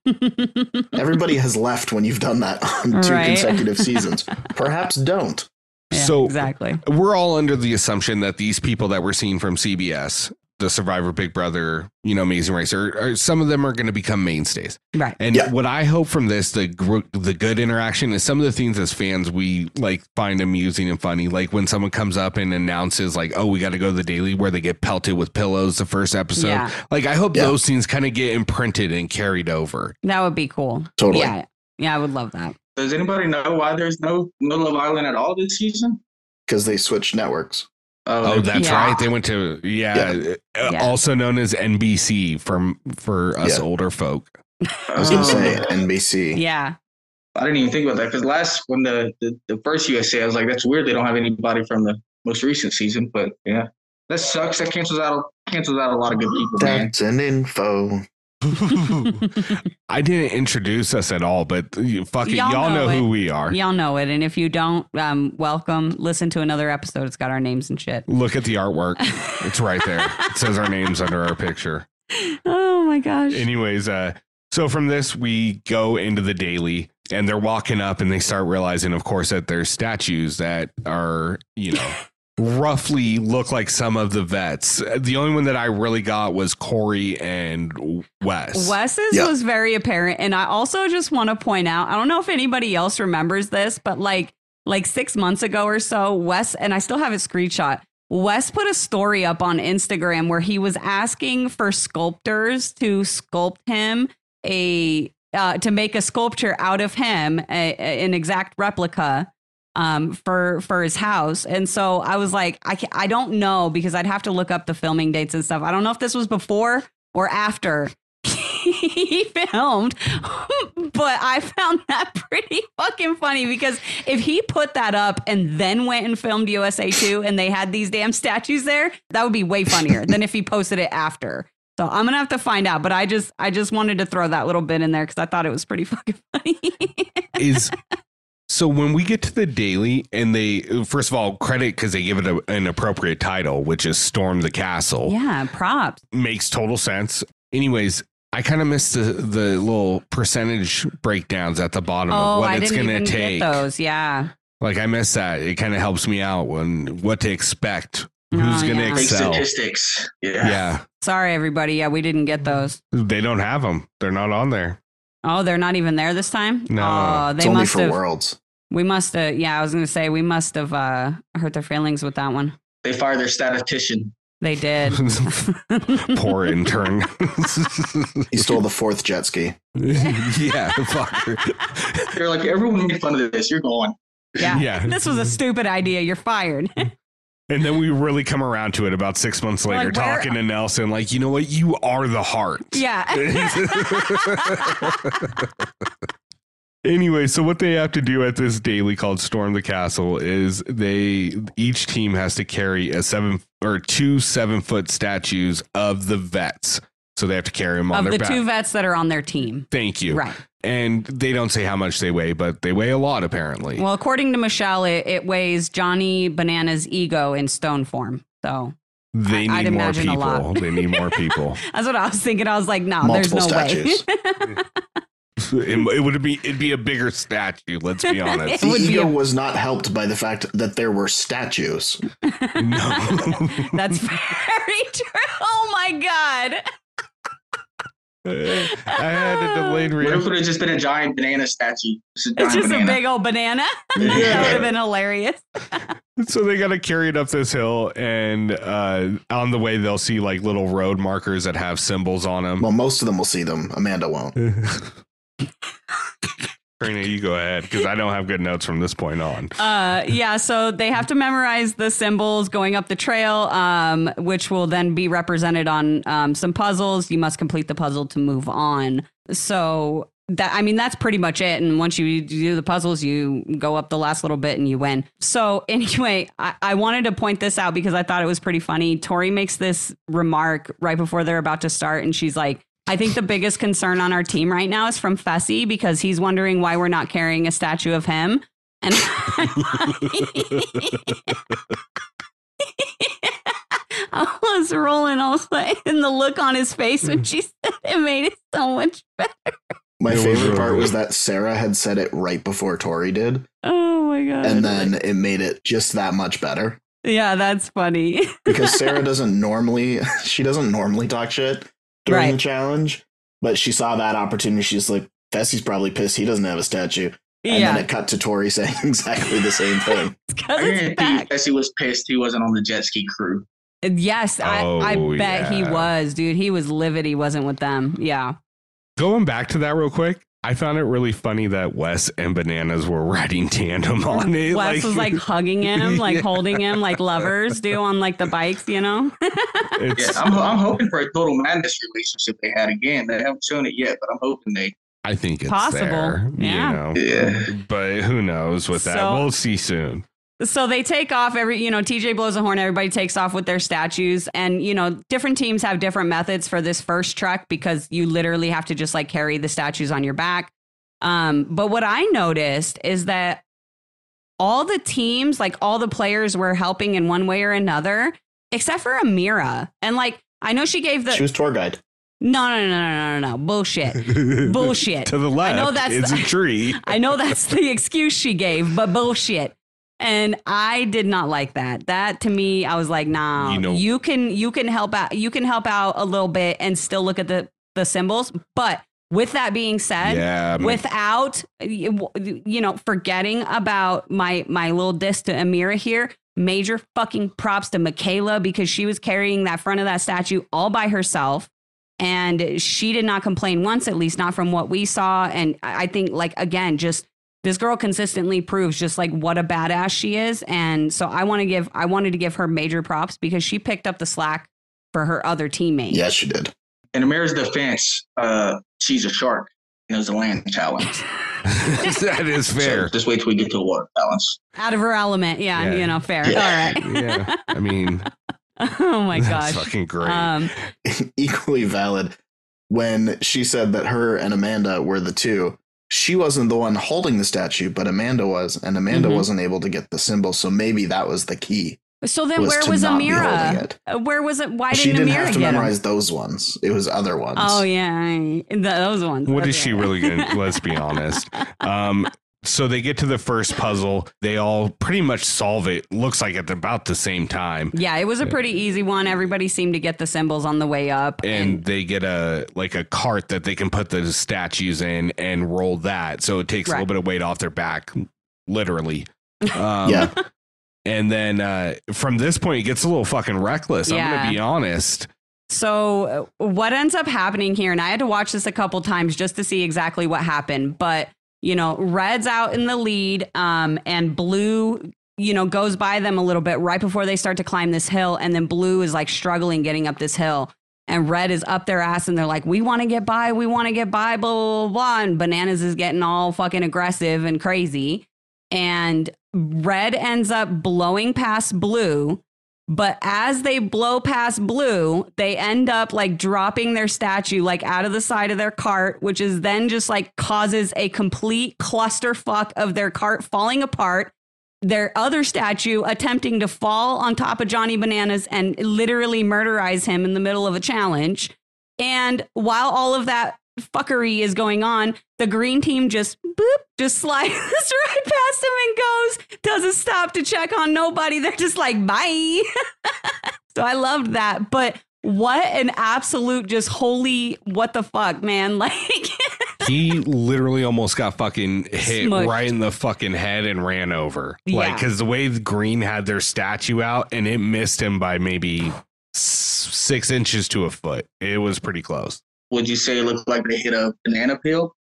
Speaker 2: like, everybody has left when you've done that on 2 consecutive seasons. Perhaps don't.
Speaker 3: Yeah,
Speaker 1: so
Speaker 3: exactly.
Speaker 1: We're all under the assumption that these people that we're seeing from CBS, the Survivor, Big Brother, you know, Amazing Race, or some of them are going to become mainstays.
Speaker 3: Right.
Speaker 1: And what I hope from this, the good interaction is some of the things as fans we like find amusing and funny. Like when someone comes up and announces like, oh, we got to go to the daily where they get pelted with pillows the first episode. Yeah. Like I hope those things kind of get imprinted and carried over.
Speaker 3: That would be cool.
Speaker 2: Totally.
Speaker 3: Yeah, I would love that.
Speaker 4: Does anybody know why there's no Love Island at all this season?
Speaker 2: Because they switched networks.
Speaker 1: Oh, that's right. They went to also known as NBC for us older folk.
Speaker 2: I was gonna say NBC.
Speaker 3: Yeah.
Speaker 4: I didn't even think about that because when the first USA, I was like, that's weird. They don't have anybody from the most recent season. But yeah, that sucks. That cancels out a lot of good people, man.
Speaker 2: That's an info.
Speaker 1: I didn't introduce us at all, but fuck it, y'all know who we are.
Speaker 3: Y'all know it, and if you don't, welcome. Listen to another episode. It's got our names and shit.
Speaker 1: Look at the artwork; it's right there. It says our names under our picture.
Speaker 3: Oh my gosh.
Speaker 1: Anyways, so from this we go into the daily, and they're walking up, and they start realizing, of course, that there's statues that are, roughly look like some of the vets. The only one that I really got was Corey and Wes.
Speaker 3: Wes's was very apparent. And I also just want to point out, I don't know if anybody else remembers this, but like 6 months ago or so, Wes, and I still have a screenshot, Wes put a story up on Instagram where he was asking for sculptors to sculpt him to make a sculpture out of him, an exact replica for his house. And so I was like, I don't know, because I'd have to look up the filming dates and stuff. I don't know if this was before or after he filmed, but I found that pretty fucking funny, because if he put that up and then went and filmed USA 2 and they had these damn statues there, that would be way funnier than if he posted it after. So I'm gonna have to find out, but I just wanted to throw that little bit in there because I thought it was pretty fucking funny.
Speaker 1: So when we get to the daily, and they, first of all, credit because they give it an appropriate title, which is Storm the Castle.
Speaker 3: Yeah, props.
Speaker 1: Makes total sense. Anyways, I kind of missed the little percentage breakdowns at the bottom of what it's going to take.
Speaker 3: Get those, yeah.
Speaker 1: Like I missed that. It kind of helps me out when what to expect. Who's going to excel?
Speaker 4: Statistics.
Speaker 1: Yeah.
Speaker 3: Sorry, everybody. Yeah, we didn't get those.
Speaker 1: They don't have them. They're not on there.
Speaker 3: Oh, they're not even there this time?
Speaker 1: No.
Speaker 3: Oh,
Speaker 2: it's only for Worlds.
Speaker 3: We must have, I was going to say, we must have hurt their feelings with that one.
Speaker 4: They fired their statistician.
Speaker 3: They did.
Speaker 1: Poor intern.
Speaker 2: He stole the fourth jet ski.
Speaker 1: Yeah, fucker.
Speaker 4: They're like, everyone made fun of this. You're going.
Speaker 3: Yeah. This was a stupid idea. You're fired.
Speaker 1: And then we really come around to it about 6 months later, talking to Nelson, like, you know what? You are the heart.
Speaker 3: Yeah.
Speaker 1: Anyway, so what they have to do at this daily called Storm the Castle is each team has to carry two 7-foot statues of the vets. So they have to carry them on their back.
Speaker 3: Of the 2 vets that are on their team.
Speaker 1: Thank you.
Speaker 3: Right.
Speaker 1: And they don't say how much they weigh, but they weigh a lot, apparently.
Speaker 3: Well, according to Michelle, it weighs Johnny Bananas' ego in stone form. So
Speaker 1: they need more people. They need more people.
Speaker 3: That's what I was thinking. I was like, no,
Speaker 2: multiple
Speaker 3: there's no
Speaker 2: statues.
Speaker 3: way.
Speaker 1: It'd be a bigger statue. Let's be honest.
Speaker 2: The ego was not helped by the fact that there were statues.
Speaker 1: No,
Speaker 3: that's very true. Oh my god.
Speaker 1: I had a delayed reaction.
Speaker 4: What if it would have just been a giant banana statue?
Speaker 3: It's just a big old banana.
Speaker 1: Yeah.
Speaker 3: That would have been hilarious.
Speaker 1: So they got to carry it up this hill, and on the way they'll see like little road markers that have symbols on them.
Speaker 2: Well, most of them will see them. Amanda won't.
Speaker 1: Karina, you go ahead, because I don't have good notes from this point on.
Speaker 3: So they have to memorize the symbols going up the trail, which will then be represented on some puzzles. You must complete the puzzle to move on. So that's pretty much it. And once you do the puzzles, you go up the last little bit and you win. So anyway, I wanted to point this out because I thought it was pretty funny. Tori makes this remark right before they're about to start, and she's like, I think the biggest concern on our team right now is from Fessy, because he's wondering why we're not carrying a statue of him. And I was rolling also, and the look on his face when she said it made it so much better.
Speaker 2: My favorite part was that Sarah had said it right before Tori did.
Speaker 3: Oh my god.
Speaker 2: And then it made it just that much better.
Speaker 3: Yeah, that's funny.
Speaker 2: Because Sarah doesn't normally talk shit during the challenge, but she saw that opportunity. She's like, Fessy's probably pissed he doesn't have a statue. And then it cut to Tori saying exactly the same thing.
Speaker 4: I think Fessy was pissed he wasn't on the jet ski crew.
Speaker 3: Yes, I bet he was, dude. He was livid he wasn't with them. Yeah.
Speaker 1: Going back to that real quick, I found it really funny that Wes and Bananas were riding tandem on it.
Speaker 3: Wes was like hugging him, like holding him like lovers do on like the bikes, you know?
Speaker 4: I'm hoping for a Total Madness relationship they had again. They haven't shown it yet, but I'm hoping they
Speaker 1: I think it's
Speaker 3: possible.
Speaker 1: There,
Speaker 3: yeah.
Speaker 1: But who knows with that? We'll see soon.
Speaker 3: So they take off TJ blows a horn. Everybody takes off with their statues. And, different teams have different methods for this first trek because you literally have to just like carry the statues on your back. But what I noticed is that all the teams, like all the players were helping in one way or another, except for Amira. And like, I know she
Speaker 2: was tour guide.
Speaker 3: No. Bullshit. Bullshit.
Speaker 1: To the left,
Speaker 3: I know that's
Speaker 1: a tree.
Speaker 3: I know that's the excuse she gave, but bullshit. And I did not like that. That to me, I was like, nah, you can help out. You can help out a little bit and still look at the symbols. But with that being said, without, forgetting about my little diss to Amira here, major fucking props to Michaela because she was carrying that front of that statue all by herself. And she did not complain once, at least not from what we saw. And I think, like, again, just this girl consistently proves just like what a badass she is. And so I wanted to give her major props because she picked up the slack for her other teammate.
Speaker 2: Yes, she did.
Speaker 4: In Amira's defense, she's a shark. It was a land challenge.
Speaker 1: That is fair.
Speaker 4: So just wait till we get to a water balance.
Speaker 3: Out of her element. Yeah. Fair.
Speaker 2: Yeah.
Speaker 3: All right.
Speaker 1: Yeah. I mean,
Speaker 3: oh my gosh.
Speaker 1: That's fucking great.
Speaker 2: Equally valid. When she said that her and Amanda were the two, she wasn't the one holding the statue, but Amanda was, and Amanda wasn't able to get the symbol. So maybe that was the key.
Speaker 3: So then where was Amira? Where was it? Why didn't Amira get
Speaker 2: She didn't have to memorize those ones. It was other ones.
Speaker 3: Oh, yeah. Those ones.
Speaker 1: What is she really good? Let's be honest. So they get to the first puzzle. They all pretty much solve it. Looks like at about the same time.
Speaker 3: Yeah, it was a pretty easy one. Everybody seemed to get the symbols on the way up.
Speaker 1: And they get a cart that they can put the statues in and roll that. So it takes a little bit of weight off their back, literally.
Speaker 2: Yeah.
Speaker 1: And then from this point, it gets a little fucking reckless. I'm going to be honest.
Speaker 3: So what ends up happening here, and I had to watch this a couple times just to see exactly what happened. But, Red's out in the lead and Blue, goes by them a little bit right before they start to climb this hill. And then Blue is like struggling getting up this hill. And Red is up their ass and they're like, we want to get by, blah, blah, blah, blah. And Bananas is getting all fucking aggressive and crazy. And Red ends up blowing past Blue. But as they blow past Blue, they end up like dropping their statue like out of the side of their cart, which is then just like causes a complete clusterfuck of their cart falling apart. Their other statue attempting to fall on top of Johnny Bananas and literally murderize him in the middle of a challenge. And while all of that fuckery is going on, the green team just slides right past him and goes, doesn't stop to check on nobody. They're just like, bye. So I loved that. But what an absolute just holy what the fuck, man. Like
Speaker 1: he literally almost got fucking hit right in the fucking head and ran over.
Speaker 3: Yeah.
Speaker 1: Like, because the way the green had their statue out and it missed him by maybe 6 inches to a foot. It was pretty close.
Speaker 4: Would you say it looked like they hit a banana peel?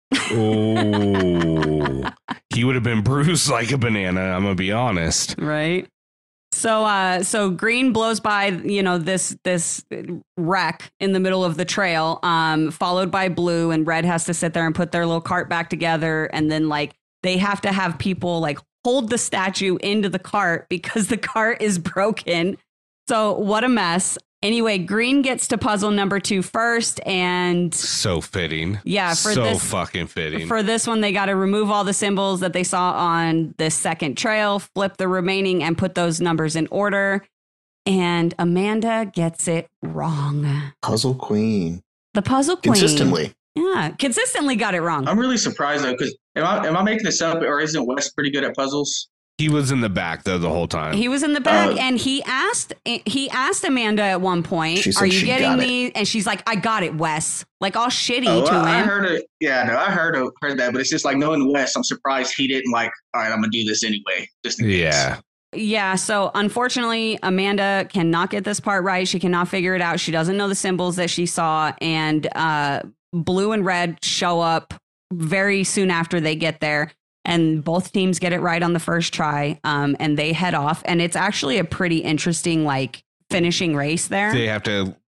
Speaker 1: Oh, he would have been bruised like a banana. I'm gonna be honest.
Speaker 3: Right. So Green blows by, this wreck in the middle of the trail, followed by Blue, and Red has to sit there and put their little cart back together. And then like they have to have people like hold the statue into the cart because the cart is broken. So what a mess. Anyway, Green gets to puzzle number 2 first, and
Speaker 1: so fitting.
Speaker 3: Yeah,
Speaker 1: fucking fitting.
Speaker 3: For this one, they got to remove all the symbols that they saw on the second trail, flip the remaining, and put those numbers in order. And Amanda gets it wrong.
Speaker 2: Puzzle queen.
Speaker 3: The puzzle queen.
Speaker 2: Consistently.
Speaker 3: Yeah, consistently got it wrong.
Speaker 4: I'm really surprised though, because am I making this up, or isn't Wes pretty good at puzzles?
Speaker 1: He was in the back though the whole time.
Speaker 3: He was in the back, and he asked Amanda at one point, "Are you getting me?" And she's like, "I got it, Wes." Like all shitty to him.
Speaker 4: I heard it. Yeah, no, I heard that, but it's just like knowing Wes, I'm surprised he didn't like. All right, I'm gonna do this anyway, just in case.
Speaker 3: Yeah. So unfortunately, Amanda cannot get this part right. She cannot figure it out. She doesn't know the symbols that she saw, and Blue and Red show up very soon after they get there. And both teams get it right on the first try, and they head off. And it's actually a pretty interesting, like, finishing race there.
Speaker 1: They have to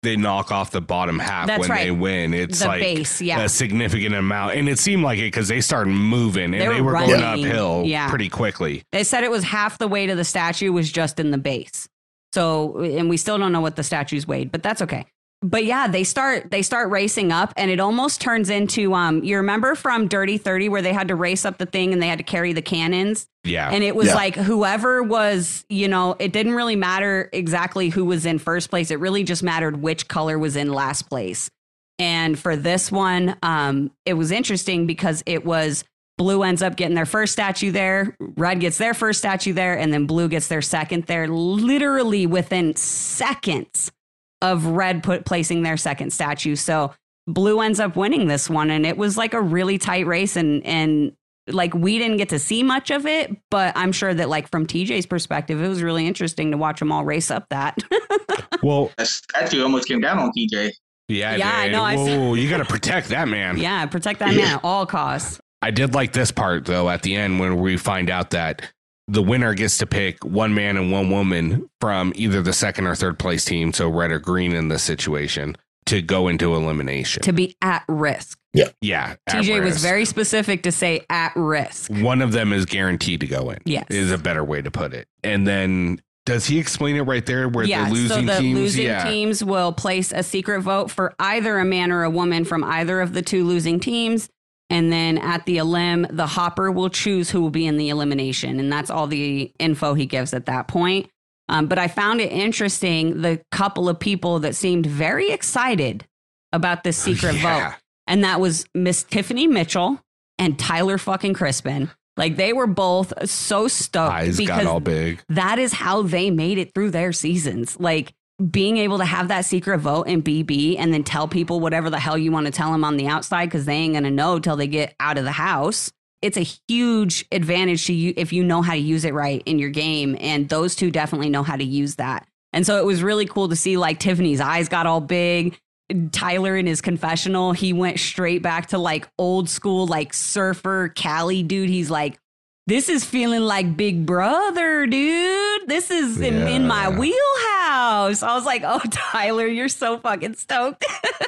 Speaker 1: they knock off the bottom half
Speaker 3: That's
Speaker 1: when
Speaker 3: right.
Speaker 1: they win. It's
Speaker 3: The
Speaker 1: like
Speaker 3: base, yeah.
Speaker 1: a significant amount. And it seemed like it because they started moving and they were
Speaker 3: running.
Speaker 1: going uphill
Speaker 3: Yeah.
Speaker 1: pretty quickly.
Speaker 3: They said it was half the weight of the statue was just in the base. So, and we still don't know what the statue's weighed, but that's okay. But yeah, they start racing up, and it almost turns into you remember from Dirty 30 where they had to race up the thing and they had to carry the cannons?
Speaker 1: Yeah.
Speaker 3: And it was like whoever was, it didn't really matter exactly who was in first place. It really just mattered which color was in last place. And for this one, it was interesting because it was blue ends up getting their first statue there, red gets their first statue there, and then blue gets their second there, literally within seconds of red placing their second statue. So blue ends up winning this one, and it was like a really tight race, and like we didn't get to see much of it, but I'm sure that like from TJ's perspective, it was really interesting to watch them all race up that.
Speaker 1: Well,
Speaker 4: that statue almost came down on TJ.
Speaker 1: Yeah,
Speaker 3: I know.
Speaker 1: Whoa, you got to protect that man.
Speaker 3: Yeah, protect that man at all costs.
Speaker 1: I did like this part, though, at the end when we find out that the winner gets to pick one man and one woman from either the second or third place team, so red or green in this situation, to go into elimination.
Speaker 3: To be at risk.
Speaker 1: Yeah.
Speaker 3: TJ was very specific to say at risk.
Speaker 1: One of them is guaranteed to go in.
Speaker 3: Yes.
Speaker 1: Is a better way to put it. And then does he explain it right there where the losing
Speaker 3: so the
Speaker 1: teams?
Speaker 3: losing teams will place a secret vote for either a man or a woman from either of the two losing teams. And then at the elim, the hopper will choose who will be in the elimination. And that's all the info he gives at that point. But I found it interesting, the couple of people that seemed very excited about this secret vote. And that was Miss Tiffany Mitchell and Tyler fucking Crispin. Like they were both so stoked.
Speaker 1: Eyes got all big.
Speaker 3: That is how they made it through their seasons. Like being able to have that secret vote in BB and then tell people whatever the hell you want to tell them on the outside because they ain't going to know till they get out of the house. It's a huge advantage to you if you know how to use it right in your game. And those two definitely know how to use that. And so it was really cool to see like Tiffany's eyes got all big. Tyler in his confessional, he went straight back to like old school, like surfer Cali dude. He's like, this is feeling like Big Brother, dude. This is in my wheelhouse. I was like, oh, Tyler, you're so fucking stoked.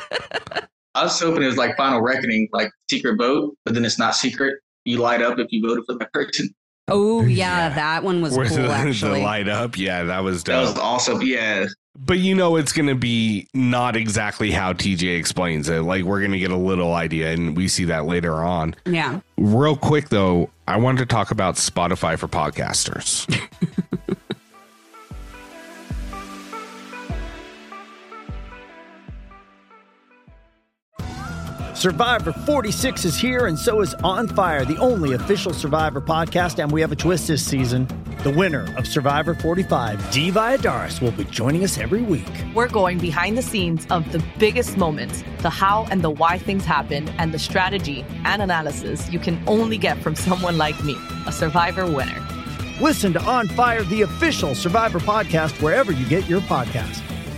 Speaker 4: I was hoping it was like Final Reckoning, like secret vote, but then it's not secret. You light up if you voted for that person.
Speaker 3: Oh, yeah, that one was cool, actually.
Speaker 1: The light up, yeah, that was dope.
Speaker 4: That was awesome, yeah.
Speaker 1: But it's going to be not exactly how TJ explains it. Like, we're going to get a little idea, and we see that later on.
Speaker 3: Yeah.
Speaker 1: Real quick, though, I wanted to talk about Spotify for podcasters.
Speaker 5: Survivor 46 is here, and so is On Fire, the only official Survivor podcast, and we have a twist this season. The winner of Survivor 45, Dee Valladares, will be joining us every week.
Speaker 6: We're going behind the scenes of the biggest moments, the how and the why things happen, and the strategy and analysis you can only get from someone like me, a Survivor winner.
Speaker 5: Listen to On Fire, the official Survivor podcast, wherever you get your podcasts.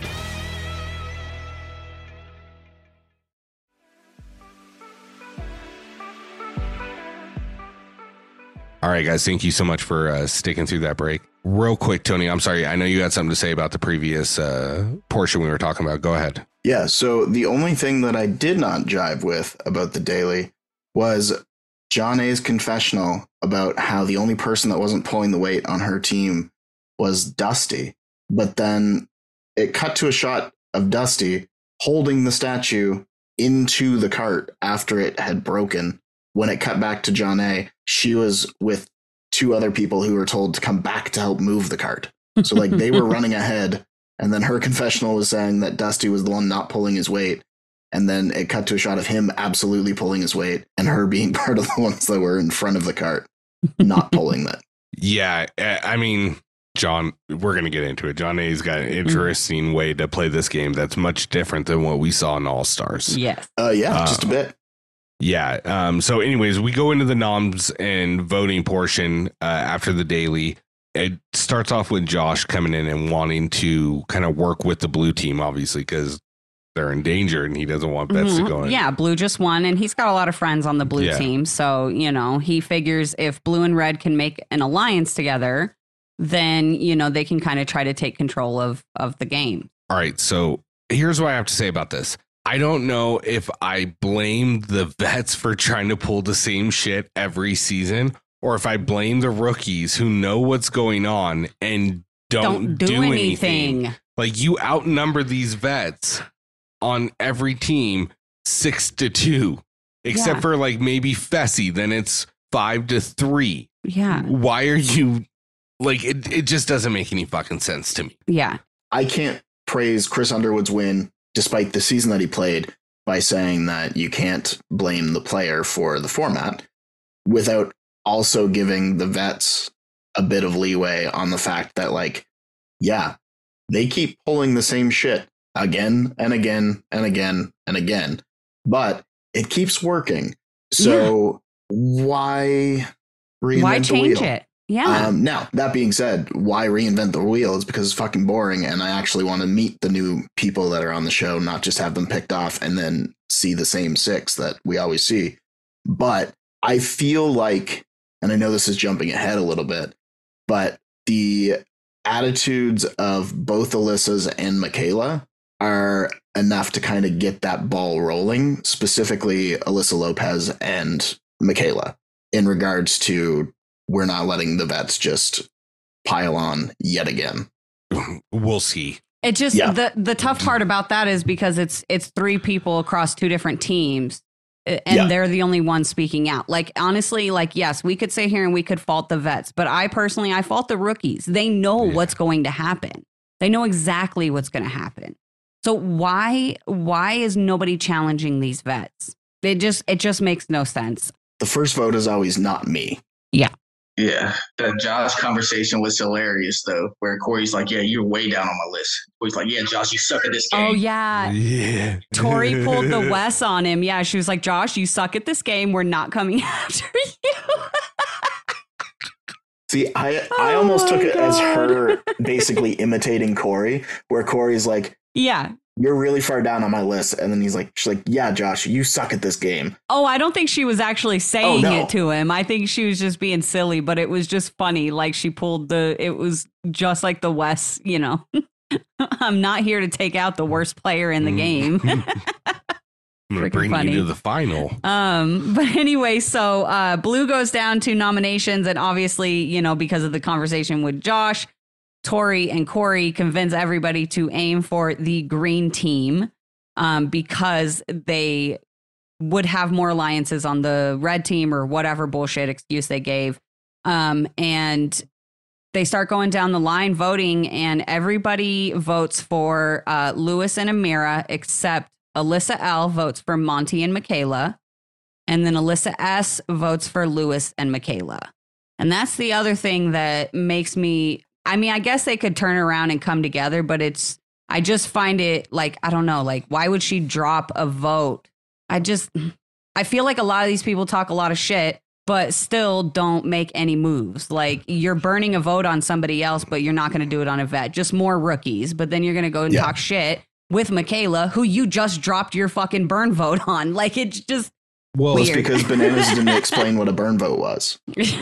Speaker 1: All right, guys, thank you so much for sticking through that break. Real quick, Tony, I'm sorry. I know you had something to say about the previous portion we were talking about. Go ahead.
Speaker 2: Yeah, so the only thing that I did not jive with about the daily was John A's confessional about how the only person that wasn't pulling the weight on her team was Dusty. But then it cut to a shot of Dusty holding the statue into the cart after it had broken. When it cut back to John A, she was with two other people who were told to come back to help move the cart. So like they were running ahead, and then her confessional was saying that Dusty was the one not pulling his weight. And then it cut to a shot of him absolutely pulling his weight and her being part of the ones that were in front of the cart, not pulling that.
Speaker 1: Yeah, I mean, John, we're going to get into it. John A's got an interesting way to play this game that's much different than what we saw in All Stars.
Speaker 3: Yes.
Speaker 2: Just a bit.
Speaker 1: Yeah. So anyways, we go into the noms and voting portion after the daily. It starts off with Josh coming in and wanting to kind of work with the blue team, obviously, because they're in danger and he doesn't want bets to go in.
Speaker 3: Yeah, blue just won, and he's got a lot of friends on the blue team. So, he figures if blue and red can make an alliance together, then, they can kind of try to take control of the game.
Speaker 1: All right. So here's what I have to say about this. I don't know if I blame the vets for trying to pull the same shit every season, or if I blame the rookies who know what's going on and don't do anything. Like, you outnumber these vets on every team 6-2, except for like maybe Fessy. Then it's 5-3.
Speaker 3: Yeah.
Speaker 1: Why are you like, it just doesn't make any fucking sense to me.
Speaker 3: Yeah.
Speaker 2: I can't praise Chris Underwood's win, despite the season that he played, by saying that you can't blame the player for the format, without also giving the vets a bit of leeway on the fact that, like, yeah, they keep pulling the same shit again and again and again and again, but it keeps working. So why reinvent the wheel?
Speaker 3: It? Yeah.
Speaker 2: Now, that being said, why reinvent the wheel is because it's fucking boring, and I actually want to meet the new people that are on the show, not just have them picked off and then see the same 6 that we always see. But I feel like, and I know this is jumping ahead a little bit, but the attitudes of both Alyssa's and Michaela are enough to kind of get that ball rolling, specifically Alyssa Lopez and Michaela, in regards to, we're not letting the vets just pile on yet again.
Speaker 1: We'll see.
Speaker 3: It just, the tough part about that is because it's 3 people across 2 different teams, and they're the only ones speaking out. Like, honestly, like, yes, we could sit here and we could fault the vets, but I fault the rookies. They know what's going to happen. They know exactly what's going to happen. So why is nobody challenging these vets? It just makes no sense.
Speaker 2: The first vote is always not me.
Speaker 3: Yeah.
Speaker 4: Yeah, the Josh conversation was hilarious, though, where Corey's like, yeah, you're way down on my list. Corey's like, yeah, Josh, you suck at this game.
Speaker 3: Oh, yeah.
Speaker 1: Yeah.
Speaker 3: Tori pulled the Wes on him. Yeah, she was like, Josh, you suck at this game. We're not coming after you.
Speaker 2: See, I almost took it as her basically imitating Corey, where Corey's like,
Speaker 3: yeah,
Speaker 2: you're really far down on my list. And then she's like, yeah, Josh, you suck at this game.
Speaker 3: Oh, I don't think she was actually saying it to him. I think she was just being silly, but it was just funny. Like, she pulled it was just like the Wes, you know, I'm not here to take out the worst player in the game.
Speaker 1: I'm going to bring you to the final.
Speaker 3: But anyway, so Blue goes down to nominations, and obviously, you know, because of the conversation with Josh, Tori and Corey convince everybody to aim for the green team because they would have more alliances on the red team or whatever bullshit excuse they gave. And they start going down the line voting, and everybody votes for Lewis and Amira, except Alyssa L votes for Monty and Michaela. And then Alyssa S votes for Lewis and Michaela. And that's the other thing that makes me, I mean, I guess they could turn around and come together, but I just find it like, I don't know, like, why would she drop a vote? I feel like a lot of these people talk a lot of shit, but still don't make any moves. Like, you're burning a vote on somebody else, but you're not going to do it on a vet, just more rookies. But then you're going to go and talk shit with Michaela, who you just dropped your fucking burn vote on. Like, it's just,
Speaker 2: well, it's because Bananas didn't explain what a burn vote was.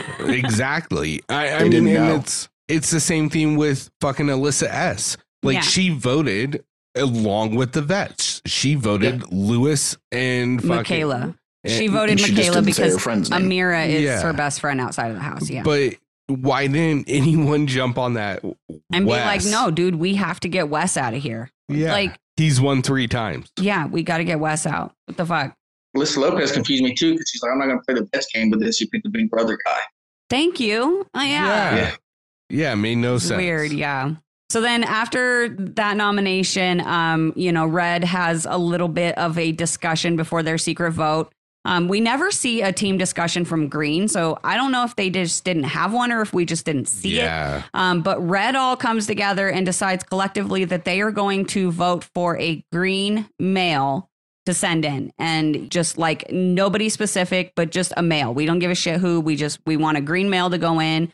Speaker 1: Exactly. I mean, and it's the same thing with fucking Alyssa S. Like, she voted along with the vets. She voted Lewis and
Speaker 3: Michaela. She voted Michaela because Amira is her best friend outside of the house. Yeah.
Speaker 1: But why didn't anyone jump on that
Speaker 3: and be like, no, dude, we have to get Wes out of here.
Speaker 1: Yeah.
Speaker 3: Like,
Speaker 1: he's won 3 times.
Speaker 3: Yeah, we got to get Wes out. What the fuck?
Speaker 4: Alyssa Lopez confused me too, because she's like, I'm not going to play the best game, but then she picked the Big Brother guy.
Speaker 3: Thank you. Oh, yeah.
Speaker 1: Yeah, it made no sense.
Speaker 3: Weird, yeah. So then after that nomination, you know, Red has a little bit of a discussion before their secret vote. We never see a team discussion from Green, so I don't know if they just didn't have one or if we just didn't see it. But Red all comes together and decides collectively that they are going to vote for a green male to send in, and just like nobody specific, but just a male. We don't give a shit who. We want a green male to go in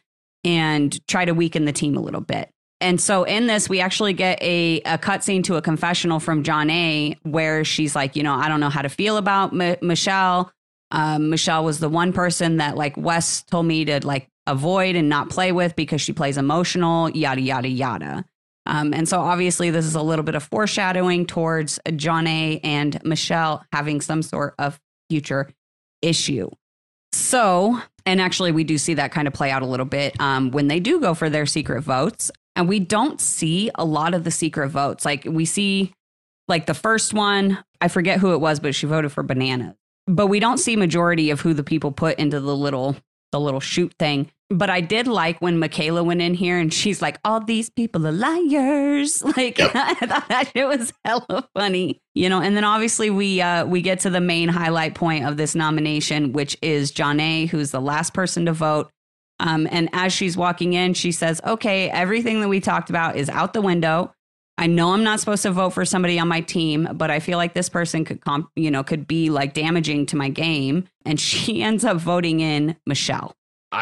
Speaker 3: and try to weaken the team a little bit. And so in this, we actually get a cutscene to a confessional from Jonna, where she's like, you know, I don't know how to feel about Michelle. Michelle was the one person that, like, Wes told me to, like, avoid and not play with because she plays emotional, yada, yada, yada. And so obviously this is a little bit of foreshadowing towards Jonna and Michelle having some sort of future issue. So, and actually we do see that kind of play out a little bit when they do go for their secret votes. And we don't see a lot of the secret votes. Like we see like the first one, I forget who it was, but she voted for bananas. But we don't see majority of who the people put into the little shoot thing. But I did like when Michaela went in here and she's like, all these people are liars. Like, yep. I thought that shit was hella funny, you know. And then obviously we get to the main highlight point of this nomination, which is Jonna, who's the last person to vote. And as she's walking in, she says, OK, everything that we talked about is out the window. I know I'm not supposed to vote for somebody on my team, but I feel like this person could be like damaging to my game. And she ends up voting in Michelle.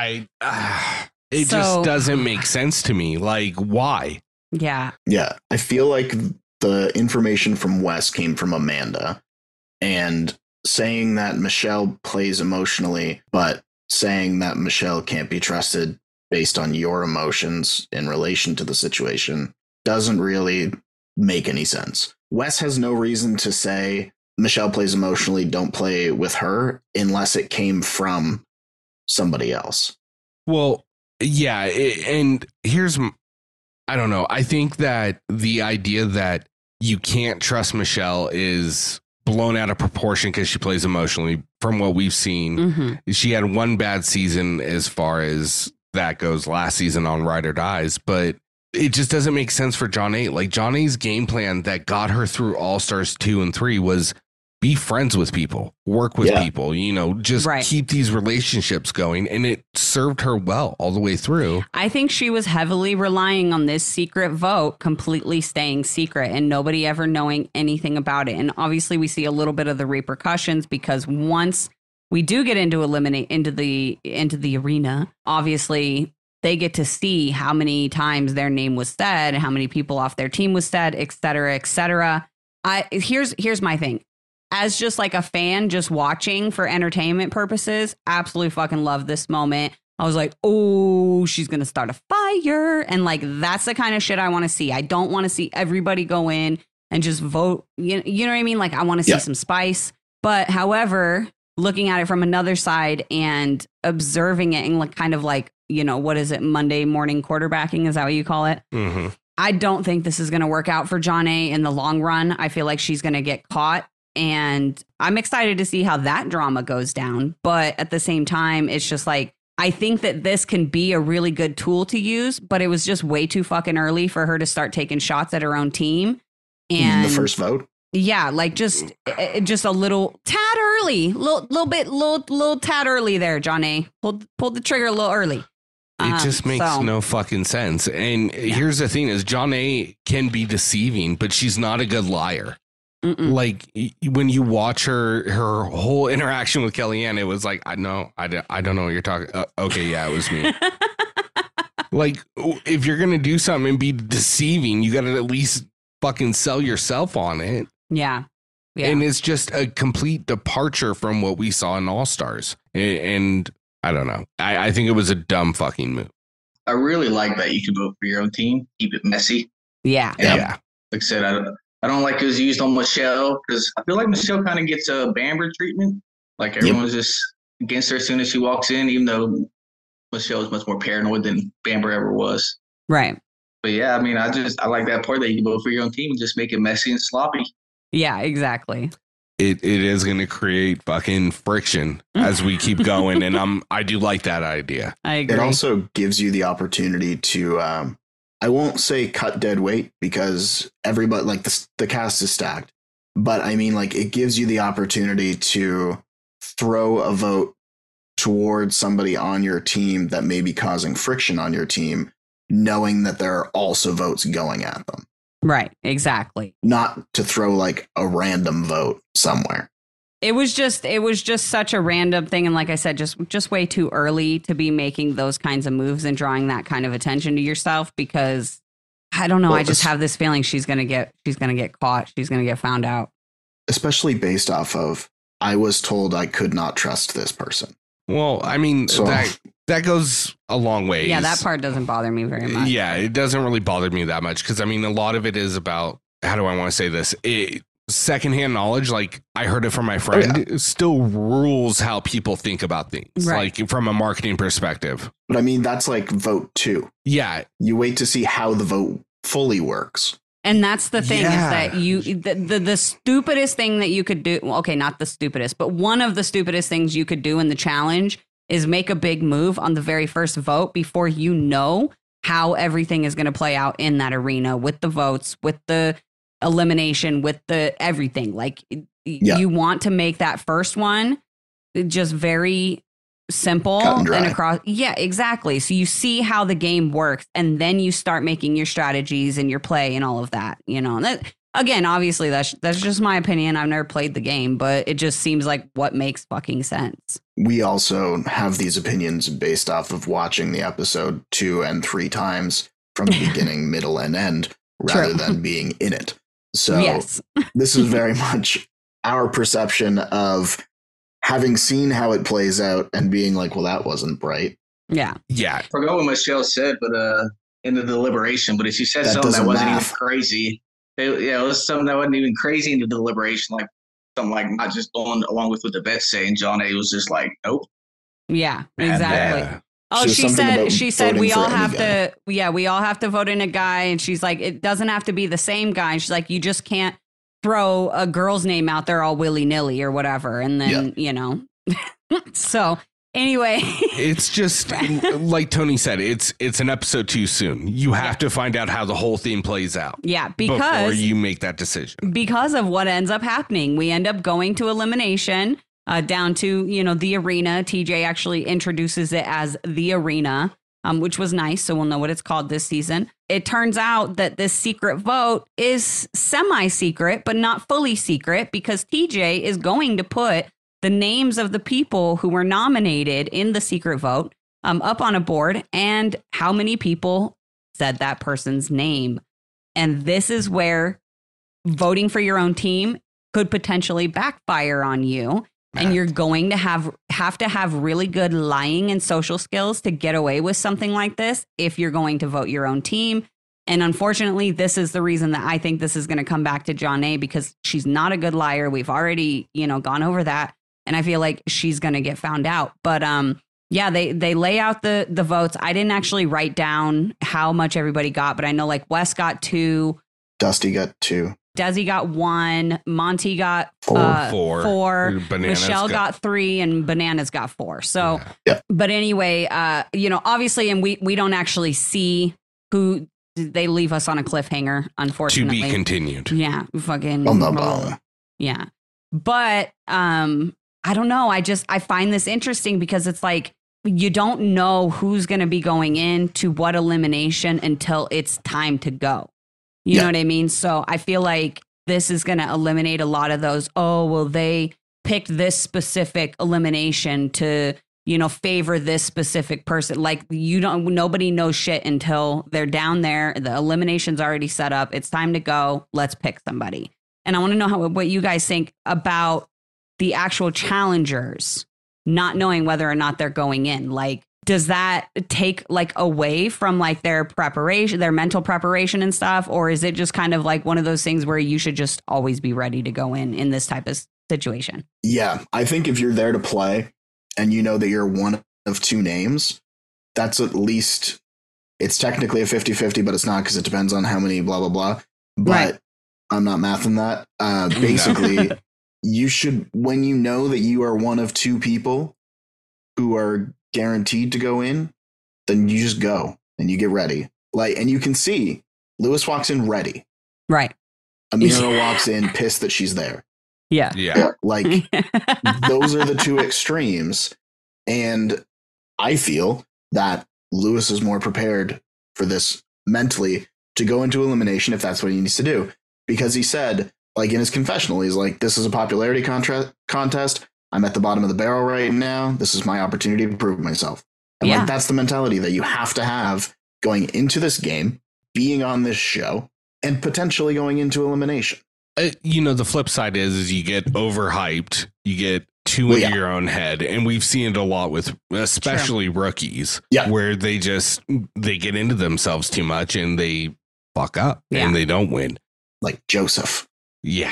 Speaker 1: It just doesn't make sense to me. Like, why?
Speaker 3: Yeah.
Speaker 2: Yeah. I feel like the information from Wes came from Amanda, and saying that Michelle plays emotionally, but saying that Michelle can't be trusted based on your emotions in relation to the situation doesn't really make any sense. Wes has no reason to say Michelle plays emotionally, don't play with her, unless it came from somebody else.
Speaker 1: Well, yeah. And here's, I don't know. I think that the idea that you can't trust Michelle is blown out of proportion because she plays emotionally. From what we've seen, She had one bad season as far as that goes last season on Ride or Dies, but it just doesn't make sense for Jonna. Like, Jonna's game plan that got her through All-Stars 2 and 3 was be friends with people, work with people, you know, just keep these relationships going. And it served her well all the way through.
Speaker 3: I think she was heavily relying on this secret vote completely staying secret and nobody ever knowing anything about it. And obviously we see a little bit of the repercussions, because once we do get into the arena, obviously they get to see how many times their name was said, how many people off their team was said, et cetera, et cetera. Here's my thing. As just like a fan, just watching for entertainment purposes, absolutely fucking love this moment. I was like, oh, she's going to start a fire. And like, that's the kind of shit I want to see. I don't want to see everybody go in and just vote. You know what I mean? Like, I want to see some spice. But however, looking at it from another side and observing it and like kind of like, you know, what is it? Monday morning quarterbacking? Is that what you call it? Mm-hmm. I don't think this is going to work out for Jonna in the long run. I feel like she's going to get caught. And I'm excited to see how that drama goes down. But at the same time, it's just like, I think that this can be a really good tool to use, but it was just way too fucking early for her to start taking shots at her own team. And
Speaker 2: the first vote?
Speaker 3: Yeah, like just a little tad early, little tad early there, Jonna. Pulled the trigger a little early.
Speaker 1: It just makes no fucking sense. And here's the thing is, Jonna can be deceiving, but she's not a good liar. Mm-mm. Like when you watch her whole interaction with Kellyanne, it was like, I don't know what you're talking. Okay, yeah, it was me. Like, if you're gonna do something and be deceiving, you got to at least fucking sell yourself on it.
Speaker 3: Yeah.
Speaker 1: And it's just a complete departure from what we saw in All Stars. And I don't know. I think it was a dumb fucking move.
Speaker 4: I really like that you can vote for your own team, keep it messy.
Speaker 3: Yeah.
Speaker 4: Like I said, I don't like it was used on Michelle, because I feel like Michelle kind of gets a Bamber treatment. Like everyone's just against her as soon as she walks in, even though Michelle is much more paranoid than Bamber ever was.
Speaker 3: Right.
Speaker 4: But yeah, I mean, I like that part that you can vote for your own team and just make it messy and sloppy.
Speaker 3: Yeah, exactly.
Speaker 1: It is going to create fucking friction as we keep going. And I do like that idea.
Speaker 3: I agree.
Speaker 2: It also gives you the opportunity to, I won't say cut dead weight, because everybody, like the cast is stacked, but I mean, like, it gives you the opportunity to throw a vote towards somebody on your team that may be causing friction on your team, knowing that there are also votes going at them.
Speaker 3: Right. Exactly.
Speaker 2: Not to throw like a random vote somewhere.
Speaker 3: It was just such a random thing. And like I said, just way too early to be making those kinds of moves and drawing that kind of attention to yourself, because I don't know. Well, I just have this feeling she's going to get caught. She's going to get found out.
Speaker 2: Especially based off of, I was told I could not trust this person.
Speaker 1: Well, I mean,
Speaker 2: So-
Speaker 1: that goes a long way.
Speaker 3: Yeah, that part doesn't bother me very much.
Speaker 1: Yeah, it doesn't really bother me that much because I mean, a lot of it is about, how do I want to say this? Secondhand knowledge, like I heard it from my friend, still rules how people think about things,
Speaker 3: Right.
Speaker 1: like from a marketing perspective.
Speaker 2: But I mean, that's like vote 2.
Speaker 1: Yeah,
Speaker 2: You wait to see how the vote fully works.
Speaker 3: And that's the thing
Speaker 1: Yeah.
Speaker 3: is that the stupidest thing that you could do. Well, okay, not the stupidest, but one of the stupidest things you could do in the challenge is make a big move on the very first vote before you know how everything is going to play out in that arena with the votes, with the elimination, with the everything. Like you want to make that first one just very simple
Speaker 2: Cut and dry.
Speaker 3: and across. Yeah, exactly. So you see how the game works and then you start making your strategies and your play and all of that, you know. And that, again, obviously that's just my opinion. I've never played the game, but it just seems like what makes fucking sense.
Speaker 2: We also have these opinions based off of watching the episode 2 and 3 times from the beginning, middle, and end, rather
Speaker 3: True.
Speaker 2: than being in it. So
Speaker 3: Yes.
Speaker 2: this is very much our perception of having seen how it plays out and being like, well, that wasn't bright.
Speaker 3: Yeah.
Speaker 1: yeah.
Speaker 4: I forgot what Michelle said, but in the deliberation, but if she said
Speaker 2: That
Speaker 4: something that
Speaker 2: doesn't
Speaker 4: wasn't
Speaker 2: math.
Speaker 4: even crazy, it was something that wasn't even crazy in the deliberation, like something like not just going along with what the vet's saying. John A was just like, nope.
Speaker 3: Yeah, exactly.
Speaker 1: Yeah.
Speaker 3: Oh,
Speaker 2: So something about
Speaker 3: she said
Speaker 2: voting
Speaker 3: we
Speaker 2: for
Speaker 3: all
Speaker 2: any
Speaker 3: have
Speaker 2: guy.
Speaker 3: we all have to vote in a guy. And she's like, it doesn't have to be the same guy. She's like, you just can't throw a girl's name out there all willy nilly or whatever. And then, you know, so anyway,
Speaker 1: It's just like Tony said, it's an episode too soon. You have to find out how the whole thing plays out
Speaker 3: yeah,
Speaker 1: before
Speaker 3: because
Speaker 1: you make that decision.
Speaker 3: because of what ends up happening. We end up going to elimination down to, you know, the arena. TJ actually introduces it as the arena, which was nice. So we'll know what it's called this season. It turns out that this secret vote is semi-secret, but not fully secret because TJ is going to put the names of the people who were nominated in the secret vote up on a board and how many people said that person's name. And this is where voting for your own team could potentially backfire on you. And you're going to have to have really good lying and social skills to get away with something like this if you're going to vote your own team. And unfortunately, this is the reason that I think this is going to come back to John A, because she's not a good liar. We've already, you know, gone over that. And I feel like she's going to get found out. But yeah, they lay out the votes. I didn't actually write down how much everybody got, but I know like Wes got 2.
Speaker 2: Dusty got 2.
Speaker 3: Desi got 1, Monty got
Speaker 2: 4.
Speaker 3: 4,
Speaker 1: Bananas
Speaker 3: Michelle got 3, and Bananas got 4. So,
Speaker 2: Yeah.
Speaker 3: But anyway, you know, obviously, and we don't actually see who, they leave us on a cliffhanger,
Speaker 1: To
Speaker 3: unfortunately.
Speaker 1: be continued.
Speaker 3: Yeah, fucking.
Speaker 2: On the bottom.
Speaker 3: Yeah, but I don't know. I find this interesting because it's like you don't know who's going to be going into what elimination until it's time to go. You know what I mean? So I feel like this is going to eliminate a lot of those. Oh, well, they picked this specific elimination to, you know, favor this specific person. Like nobody knows shit until they're down there. The elimination's already set up. It's time to go. Let's pick somebody. And I want to know what you guys think about the actual challengers not knowing whether or not they're going in. Like, does that take like away from like their preparation, their mental preparation and stuff? Or is it just kind of like one of those things where you should just always be ready to go in this type of situation?
Speaker 2: Yeah, I think if you're there to play and you know that you're one of 2 names, that's at least, it's technically a 50-50, but it's not because it depends on how many blah, blah, blah. But
Speaker 3: Right.
Speaker 2: I'm not mathing that. Basically, you should, when you know that you are one of 2 people who are guaranteed to go in, then you just go and you get ready. Like, and you can see Lewis walks in ready.
Speaker 3: Right.
Speaker 2: Amira walks in pissed that she's there.
Speaker 3: Yeah.
Speaker 1: Yeah.
Speaker 2: Like, those are the 2 extremes. And I feel that Lewis is more prepared for this mentally to go into elimination if that's what he needs to do. Because he said, like in his confessional, he's like, this is a popularity contest. I'm at the bottom of the barrel right now. This is my opportunity to prove myself. And
Speaker 3: Yeah.
Speaker 2: like, that's the mentality that you have to have going into this game, being on this show, and potentially going into elimination.
Speaker 1: You know, the flip side is you get overhyped, you get too into your own head. And we've seen it a lot with especially rookies where they get into themselves too much and they fuck up and they don't win.
Speaker 2: Like Joseph.
Speaker 1: Yeah.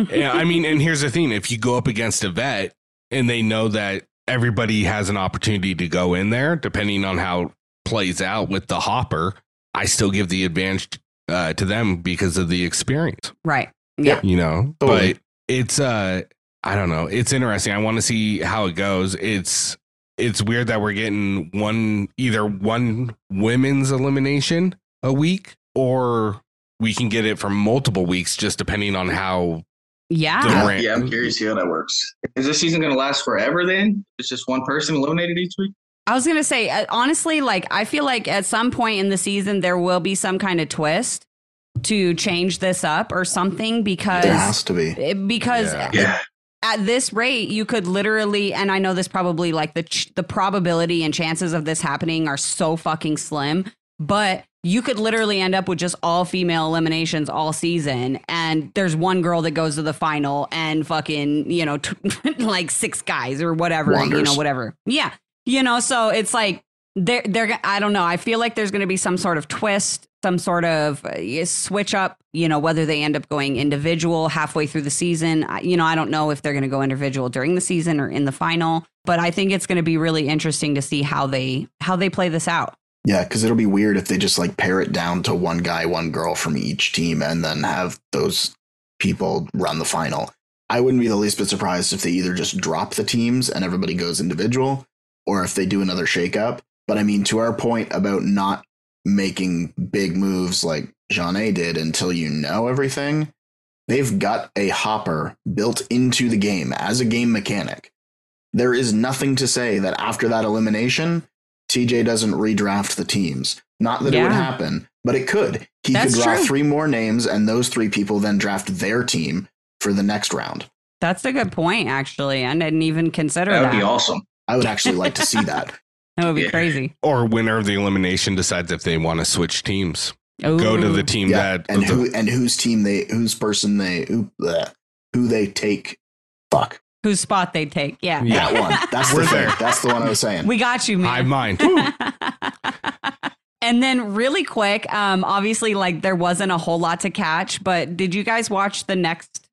Speaker 1: I mean, and here's the thing. If you go up against a vet and they know that everybody has an opportunity to go in there, depending on how it plays out with the hopper, I still give the advantage to them because of the experience.
Speaker 3: Right. Yeah.
Speaker 1: You know, but it's, I don't know. It's interesting. I want to see how it goes. It's weird that we're getting either one women's elimination a week, or we can get it from multiple weeks, just depending on how.
Speaker 4: Yeah, I'm curious to see how that works. Is this season going to last forever then? It's just one person eliminated each week?
Speaker 3: I was going to say, honestly, like, I feel like at some point in the season, there will be some kind of twist to change this up or something, because
Speaker 2: there has to be.
Speaker 3: Because at this rate, you could literally, and I know this probably like the probability and chances of this happening are so fucking slim, but you could literally end up with just all female eliminations all season. And there's one girl that goes to the final and fucking, you know, like 6 guys or whatever, you know, whatever. Yeah. You know, so it's like they're I don't know. I feel like there's going to be some sort of twist, some sort of switch up, you know, whether they end up going individual halfway through the season. You know, I don't know if they're going to go individual during the season or in the final, but I think it's going to be really interesting to see how they play this out.
Speaker 2: Yeah, because it'll be weird if they just like pare it down to one guy, one girl from each team and then have those people run the final. I wouldn't be the least bit surprised if they either just drop the teams and everybody goes individual, or if they do another shakeup. But I mean, to our point about not making big moves like Jeanne did until you know everything, they've got a hopper built into the game as a game mechanic. There is nothing to say that after that elimination, TJ doesn't redraft the teams. Not that it would happen, but it could. He could draw 3 more names, and those 3 people then draft their team for the next round.
Speaker 3: That's a good point, actually. I didn't even consider that.
Speaker 4: That would be awesome.
Speaker 2: I would actually like to see that.
Speaker 3: That would be crazy.
Speaker 1: Or winner of the elimination decides if they want to switch teams. Ooh. Go to the team that who they take. Fuck.
Speaker 3: Whose spot they take. Yeah.
Speaker 2: That one. That's the thing. That's the one I was saying.
Speaker 3: We got you, man.
Speaker 1: I mind.
Speaker 3: And then really quick, obviously, like, there wasn't a whole lot to catch, but did you guys watch the next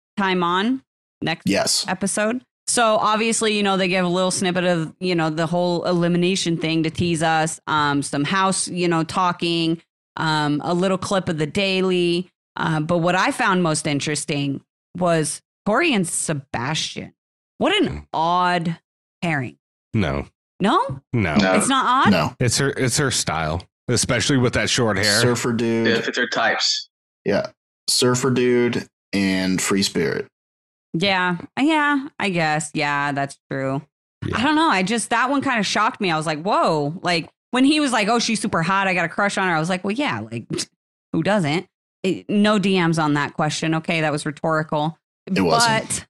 Speaker 3: episode? So obviously, you know, they give a little snippet of, you know, the whole elimination thing to tease us, some house, you know, talking, a little clip of the daily. But what I found most interesting was Tori and Sebastian. What an odd pairing.
Speaker 1: No.
Speaker 3: It's not odd.
Speaker 2: No,
Speaker 1: it's her style, especially with that short hair.
Speaker 2: Surfer dude.
Speaker 4: Yeah, it's her types.
Speaker 2: Yeah. Surfer dude and free spirit.
Speaker 3: Yeah, I guess. Yeah, that's true. Yeah. I don't know. That one kind of shocked me. I was like, whoa. Like, when he was like, oh, she's super hot, I got a crush on her. I was like, well, yeah, like, who doesn't? No DMs on that question. Okay, that was rhetorical.
Speaker 2: It wasn't.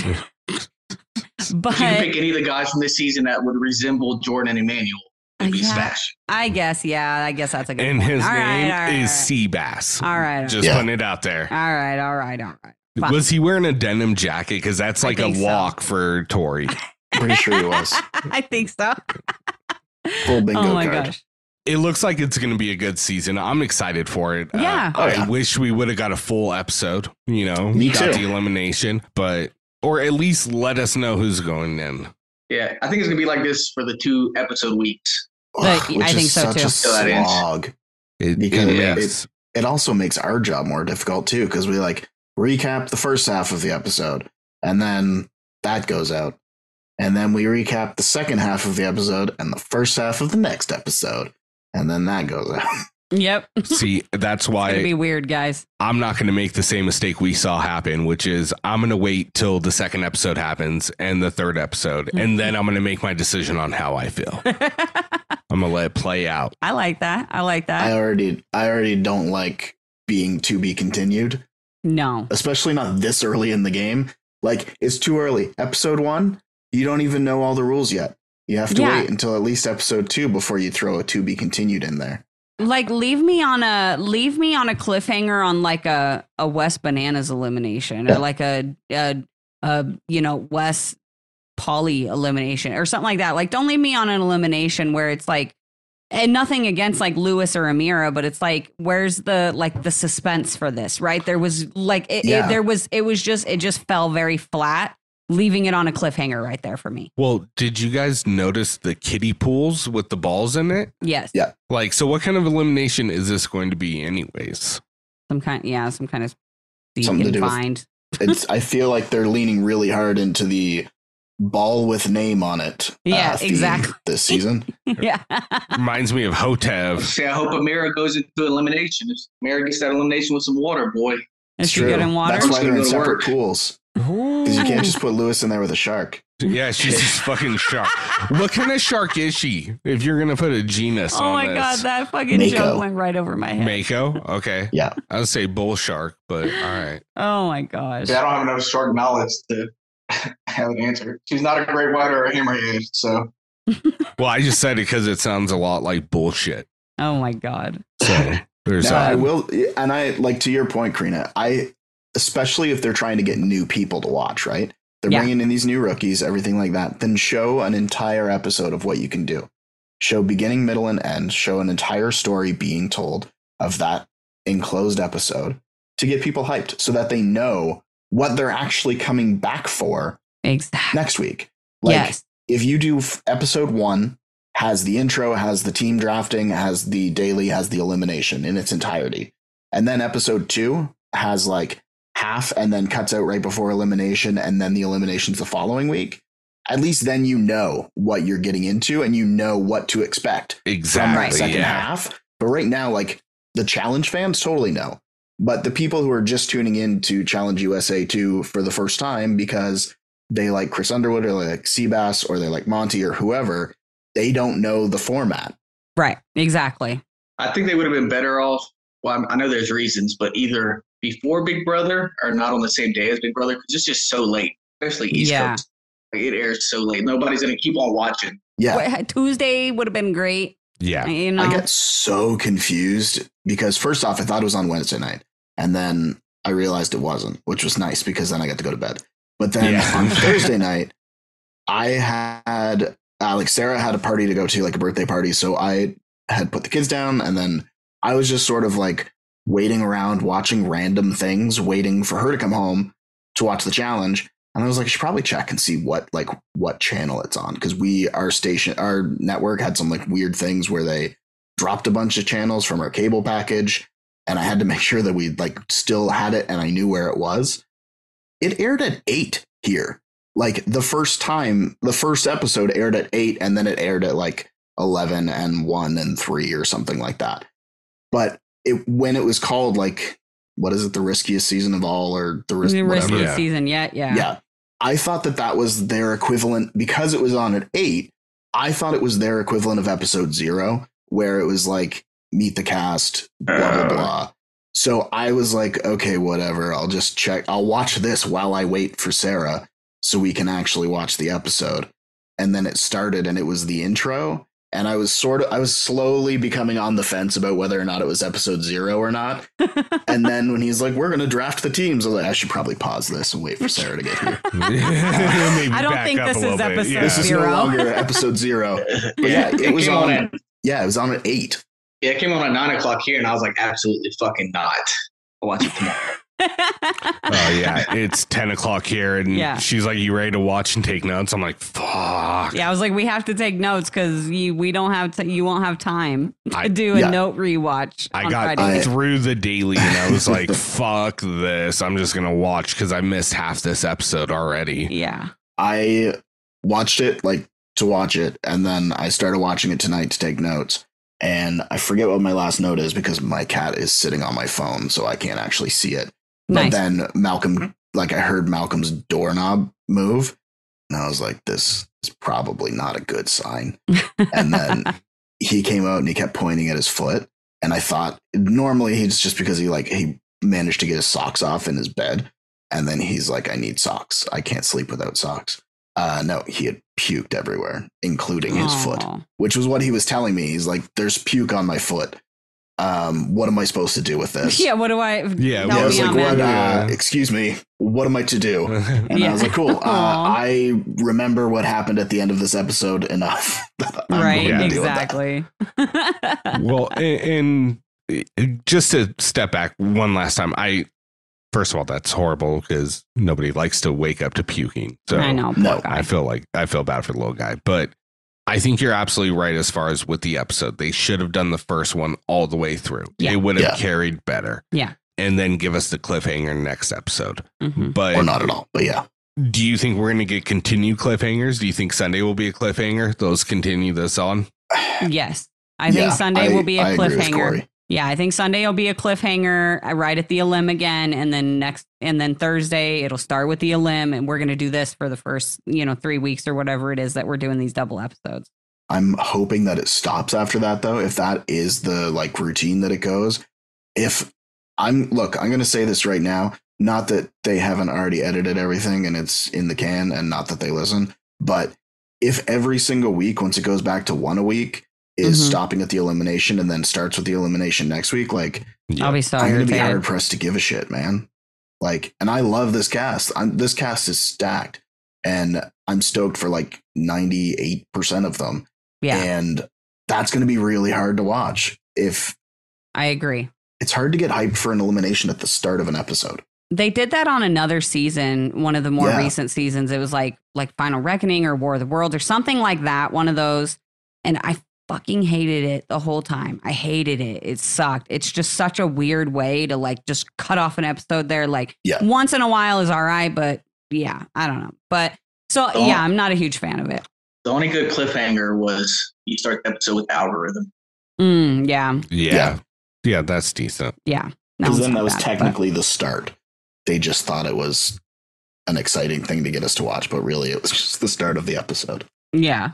Speaker 3: But
Speaker 4: if you could pick any of the guys from this season that would resemble Jordan and Emmanuel, it'd be Sebastian.
Speaker 3: I guess that's a good
Speaker 1: and
Speaker 3: point.
Speaker 1: His name is Seabass.
Speaker 3: All right.
Speaker 1: Just putting it out there.
Speaker 3: All right. Fine.
Speaker 1: Was he wearing a denim jacket? Because that's like a lock for Tori.
Speaker 2: Pretty sure he was.
Speaker 3: I think so.
Speaker 2: Full bingo
Speaker 3: oh my
Speaker 2: card.
Speaker 3: Gosh.
Speaker 1: It looks like it's going to be a good season. I'm excited for it.
Speaker 3: Yeah.
Speaker 1: I wish we would have got a full episode, you know,
Speaker 2: Me
Speaker 1: got
Speaker 2: too.
Speaker 1: the elimination, or at least let us know who's going in.
Speaker 4: Yeah, I think it's going to be like this for the 2 episode weeks.
Speaker 3: I think so
Speaker 2: such
Speaker 3: too.
Speaker 2: A slog. Because it also makes our job more difficult too, because we like recap the first half of the episode and then that goes out. And then we recap the second half of the episode and the first half of the next episode. And then that goes out.
Speaker 3: Yep.
Speaker 1: See, that's why
Speaker 3: it's gonna be weird, guys.
Speaker 1: I'm not going to make the same mistake we saw happen, which is I'm going to wait till the second episode happens and the third episode, and then I'm going to make my decision on how I feel. I'm going to let it play out.
Speaker 3: I like that.
Speaker 2: I already don't like being to be continued.
Speaker 3: No.
Speaker 2: Especially not this early in the game. Like, it's too early. Episode 1, you don't even know all the rules yet. You have to wait until at least episode 2 before you throw a to be continued in there.
Speaker 3: Like, leave me on a cliffhanger on like a West Bananas elimination or like a West poly elimination or something like that. Like, don't leave me on an elimination where it's like, and nothing against like Lewis or Amira, but it's like, where's the suspense for this, right? There was like, it just fell very flat, leaving it on a cliffhanger right there for me.
Speaker 1: Well, did you guys notice the kiddie pools with the balls in it?
Speaker 3: Yes.
Speaker 2: Yeah.
Speaker 1: Like, so what kind of elimination is this going to be anyways?
Speaker 3: Some kind of
Speaker 2: Something
Speaker 3: you
Speaker 2: to do
Speaker 3: can
Speaker 2: with-
Speaker 3: find.
Speaker 2: I feel like they're leaning really hard into the ball with name on it.
Speaker 3: Yeah,
Speaker 2: theme
Speaker 3: exactly.
Speaker 2: This season.
Speaker 3: Yeah.
Speaker 1: Reminds me of Hotev.
Speaker 4: See, I hope Amira goes into elimination. If Amira gets that elimination with some water, boy.
Speaker 3: Is she good in water?
Speaker 2: That's why they're in
Speaker 4: She's gonna go to
Speaker 2: separate
Speaker 4: work.
Speaker 2: pools. Because you can't just put Lewis in there with a shark.
Speaker 1: Yeah, she's this fucking shark. What kind of shark is she? If you're gonna put a genus
Speaker 3: Oh
Speaker 1: on
Speaker 3: my
Speaker 1: this.
Speaker 3: God, that fucking
Speaker 2: Mako.
Speaker 3: joke went right over my head.
Speaker 1: Mako? Okay.
Speaker 2: Yeah.
Speaker 1: I would say bull shark, but all right.
Speaker 3: Oh my gosh.
Speaker 4: See, I don't have enough shark knowledge to have an answer. She's not a great whiter or a hammerhead, so
Speaker 1: Well, I just said it because it sounds a lot like bullshit.
Speaker 3: Oh my God.
Speaker 1: So there's
Speaker 2: Now, I
Speaker 1: that.
Speaker 2: will, and I like to your point, Karina. Especially if they're trying to get new people to watch, right? They're
Speaker 3: Yeah.
Speaker 2: bringing in these new rookies, everything like that. Then show an entire episode of what you can do. Show beginning, middle, and end. Show an entire story being told of that enclosed episode to get people hyped, so that they know what they're actually coming back for
Speaker 3: Exactly.
Speaker 2: next week. Like,
Speaker 3: Yes.
Speaker 2: if you do episode 1 has the intro, has the team drafting, has the daily, has the elimination in its entirety. And then episode 2 has like half and then cuts out right before elimination. And then the elimination's the following week. At least then you know what you're getting into and you know what to expect from that
Speaker 1: Exactly.
Speaker 2: second
Speaker 1: Yeah.
Speaker 2: half. But right now, like the challenge fans totally know. But the people who are just tuning in to Challenge USA 2 for the first time because they like Chris Underwood or they like Seabass or they like Monty or whoever, they don't know the format.
Speaker 3: Right. Exactly.
Speaker 4: I think they would have been better off. Well, I know there's reasons, but either before Big Brother or not on the same day as Big Brother because it's just so late, especially East
Speaker 3: Yeah.
Speaker 4: Coast. Like, it airs so late. Nobody's going to keep on watching.
Speaker 2: Yeah.
Speaker 3: Tuesday would have been great.
Speaker 1: Yeah.
Speaker 3: You know.
Speaker 2: I get so confused because first off, I thought it was on Wednesday night. And then I realized it wasn't, which was nice because then I got to go to bed. But then
Speaker 1: Yeah.
Speaker 2: on Thursday night, I had Sarah had a party to go to, like a birthday party. So I had put the kids down and then I was just sort of like waiting around, watching random things, waiting for her to come home to watch the challenge. And I was like, I should probably check and see what channel it's on. Cause our network had some like weird things where they dropped a bunch of channels from our cable package. And I had to make sure that we like still had it and I knew where it was. It aired at 8 here. Like the first episode aired at 8 and then it aired at like 11 and 1 and 3 or something like that. But when it was called like, what is it? The riskiest season of all or the
Speaker 3: the riskiest
Speaker 1: Yeah.
Speaker 3: season yet. Yeah.
Speaker 2: Yeah. I thought that was their equivalent because it was on at 8. I thought it was their equivalent of episode 0 where it was like meet the cast, blah, blah, blah. So I was like, okay, whatever. I'll just check. I'll watch this while I wait for Sarah so we can actually watch the episode. And then it started and it was the intro. And I was slowly becoming on the fence about whether or not it was episode 0 or not. And then when he's like, we're going to draft the teams, I was like, I should probably pause this and wait for Sarah to get here.
Speaker 1: Maybe
Speaker 3: I don't
Speaker 1: back
Speaker 3: think
Speaker 1: up
Speaker 3: this
Speaker 1: a
Speaker 3: is
Speaker 1: little bit.
Speaker 3: episode
Speaker 1: Yeah.
Speaker 2: This is no
Speaker 3: 0.
Speaker 2: longer episode 0. But yeah, it was
Speaker 4: came
Speaker 2: on.
Speaker 4: at,
Speaker 2: Yeah, it was on at 8.
Speaker 4: yeah, it came on at 9 o'clock here, and I was like, absolutely fucking not. I'll watch it tomorrow.
Speaker 1: Oh yeah, it's 10 o'clock here, and
Speaker 3: Yeah.
Speaker 1: she's like, "You ready to watch and take notes?" I'm like, "Fuck."
Speaker 3: Yeah, I was like, we have to take notes because we don't have you won't have time to
Speaker 1: I-
Speaker 3: do a
Speaker 2: Yeah.
Speaker 3: note rewatch.
Speaker 1: I
Speaker 3: on
Speaker 1: got
Speaker 3: Friday.
Speaker 1: through the daily, and I was like, "Fuck this! I'm just gonna watch because I missed half this episode already."
Speaker 3: Yeah.
Speaker 2: I watched it like to watch it, and then I started watching it tonight to take notes. And I forget what my last note is because my cat is sitting on my phone, so I can't actually see it. But
Speaker 3: Nice.
Speaker 2: then Malcolm, like I heard Malcolm's doorknob move, and I was like, this is probably not a good sign. And then he came out and he kept pointing at his foot. And I thought normally it's just because he managed to get his socks off in his bed. And then he's like, I need socks. I can't sleep without socks. No, he had puked everywhere, including his foot,
Speaker 3: Aw.
Speaker 2: which was what he was telling me. He's like, there's puke on my foot. what am I supposed to do with this?
Speaker 3: Yeah, what do I?
Speaker 1: Yeah,
Speaker 2: I was like,
Speaker 1: what,
Speaker 2: excuse me, what am I to do? And I was like, cool. I remember what happened at the end of this episode enough.
Speaker 3: Right, exactly.
Speaker 1: Well, and just to step back one last time, first of all, that's horrible because nobody likes to wake up to puking. So
Speaker 3: I know.
Speaker 2: No,
Speaker 1: I feel bad for the little guy, but I think you're absolutely right as far as with the episode. They should have done the first one all the way through.
Speaker 3: Yeah.
Speaker 1: It would have carried better.
Speaker 3: Yeah.
Speaker 1: And then give us the cliffhanger next episode.
Speaker 3: Mm-hmm.
Speaker 1: But
Speaker 2: or not at all. But yeah.
Speaker 1: Do you think we're going to get continued cliffhangers? Do you think Sunday will be a cliffhanger? Those continue this on?
Speaker 3: Yes. I think Sunday will be a cliffhanger. Yeah, I think Sunday will be a cliffhanger right at the Elim again, and then Thursday it'll start with the Elim, and we're going to do this for the first 3 weeks or whatever it is that we're doing these double episodes.
Speaker 2: I'm hoping that it stops after that, though. If that is the routine that it goes, I'm going to say this right now, not that they haven't already edited everything and it's in the can, and not that they listen, but if every single week, once it goes back to one a week, is stopping at the elimination and then starts with the elimination next week,
Speaker 3: I'll be so
Speaker 2: I'm going to be
Speaker 3: irritated.
Speaker 2: hard pressed to give a shit, man. And I love this cast. This cast is stacked, and I'm stoked for 98% of them.
Speaker 3: Yeah.
Speaker 2: And that's going to be really hard to watch.
Speaker 3: I agree.
Speaker 2: It's hard to get hyped for an elimination at the start of an episode.
Speaker 3: They did that on another season, one of the more recent seasons. It was like Final Reckoning or War of the Worlds or something like that. One of those. And I fucking hated it the whole time. I hated it. It sucked. It's just such a weird way to just cut off an episode there. Once in a while is all right, but yeah, I don't know. But I'm not a huge fan of it.
Speaker 4: The only good cliffhanger was you start the episode with Algorithm.
Speaker 3: Yeah,
Speaker 1: that's decent.
Speaker 3: Yeah.
Speaker 2: Because then that was technically the start. They just thought it was an exciting thing to get us to watch, but really it was just the start of the episode.
Speaker 3: Yeah.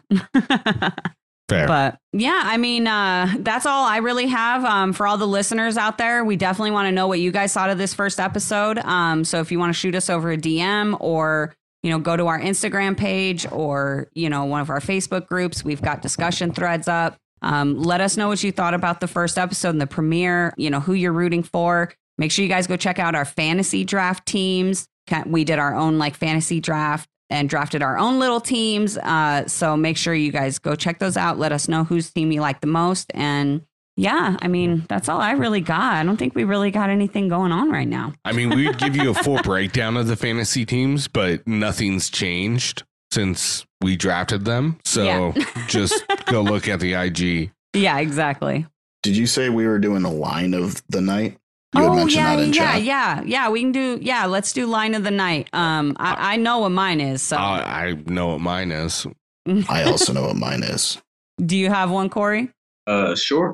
Speaker 1: Fair.
Speaker 3: But yeah, I mean, that's all I really have for all the listeners out there. We definitely want to know what you guys thought of this first episode. So if you want to shoot us over a DM or, go to our Instagram page or, one of our Facebook groups, we've got discussion threads up. Let us know what you thought about the first episode and the premiere, who you're rooting for. Make sure you guys go check out our fantasy draft teams. We did our own fantasy draft and drafted our own little teams. So make sure you guys go check those out. Let us know whose team you like the most. And yeah, I mean, that's all I really got. I don't think we really got anything going on right now.
Speaker 1: I mean, we would give you a full breakdown of the fantasy teams, but nothing's changed since we drafted them. So just go look at the IG.
Speaker 3: Yeah, exactly.
Speaker 2: Did you say we were doing a line of the night? You had mentioned that in chat.
Speaker 3: Yeah. We can do. Yeah, let's do line of the night. I know what mine is. So
Speaker 1: I know what mine is.
Speaker 2: I also know what mine is.
Speaker 3: Do you have one, Corey?
Speaker 4: Sure.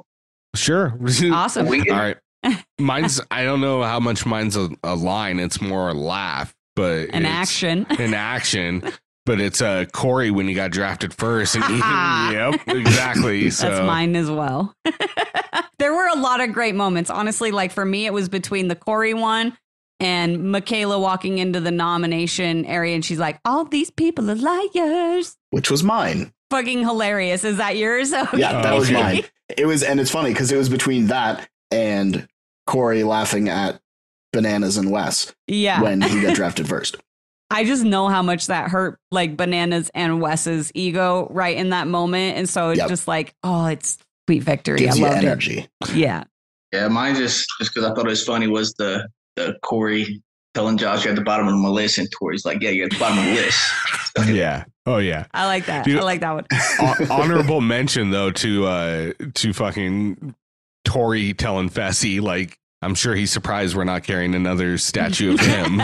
Speaker 3: Awesome.
Speaker 1: All right. Mine's. I don't know how much mine's a line. It's more a laugh, but
Speaker 3: an action.
Speaker 1: An action. But it's Corey when he got drafted first. And yep, exactly. So.
Speaker 3: That's mine as well. There were a lot of great moments. Honestly, for me, it was between the Corey one and Michaela walking into the nomination area. And she's like, all these people are liars.
Speaker 2: Which was mine.
Speaker 3: Fucking hilarious. Is that yours? Okay.
Speaker 2: Yeah, that was mine. And it's funny because it was between that and Corey laughing at Bananas and Wes.
Speaker 3: Yeah.
Speaker 2: When he got drafted first.
Speaker 3: I just know how much that hurt Bananas and Wes's ego right in that moment. And so it's just it's sweet victory.
Speaker 2: Gives
Speaker 3: I loved
Speaker 2: you energy.
Speaker 3: It. Yeah.
Speaker 4: Yeah, mine just because I thought it was funny was the Corey telling Josh you're at the bottom of my list, and Corey's like, yeah, you're at the bottom of the list. So,
Speaker 1: yeah. Oh yeah.
Speaker 3: I like that.
Speaker 1: Dude,
Speaker 3: I like that one.
Speaker 1: Honorable mention though to fucking Tori telling Fessy, I'm sure he's surprised we're not carrying another statue of him.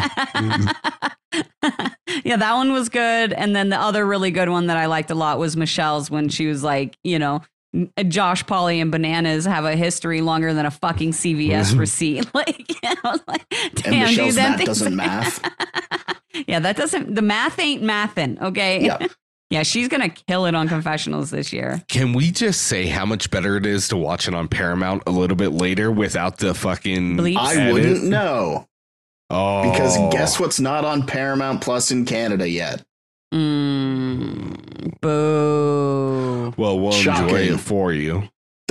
Speaker 3: Yeah, that one was good. And then the other really good one that I liked a lot was Michelle's when she was like, Josh, Polly, and Bananas have a history longer than a fucking CVS receipt. I was like, damn,
Speaker 2: and Michelle's
Speaker 3: dude,
Speaker 2: that doesn't math.
Speaker 3: Yeah, the math ain't mathin', okay?
Speaker 2: Yeah.
Speaker 3: Yeah, she's going to kill it on Confessionals this year.
Speaker 1: Can we just say how much better it is to watch it on Paramount a little bit later without the fucking
Speaker 3: bleeps?
Speaker 2: I wouldn't know.
Speaker 1: Oh.
Speaker 2: Because guess what's not on Paramount Plus in Canada yet?
Speaker 3: Boo.
Speaker 1: Well, we'll
Speaker 2: Shocking.
Speaker 1: enjoy it for you.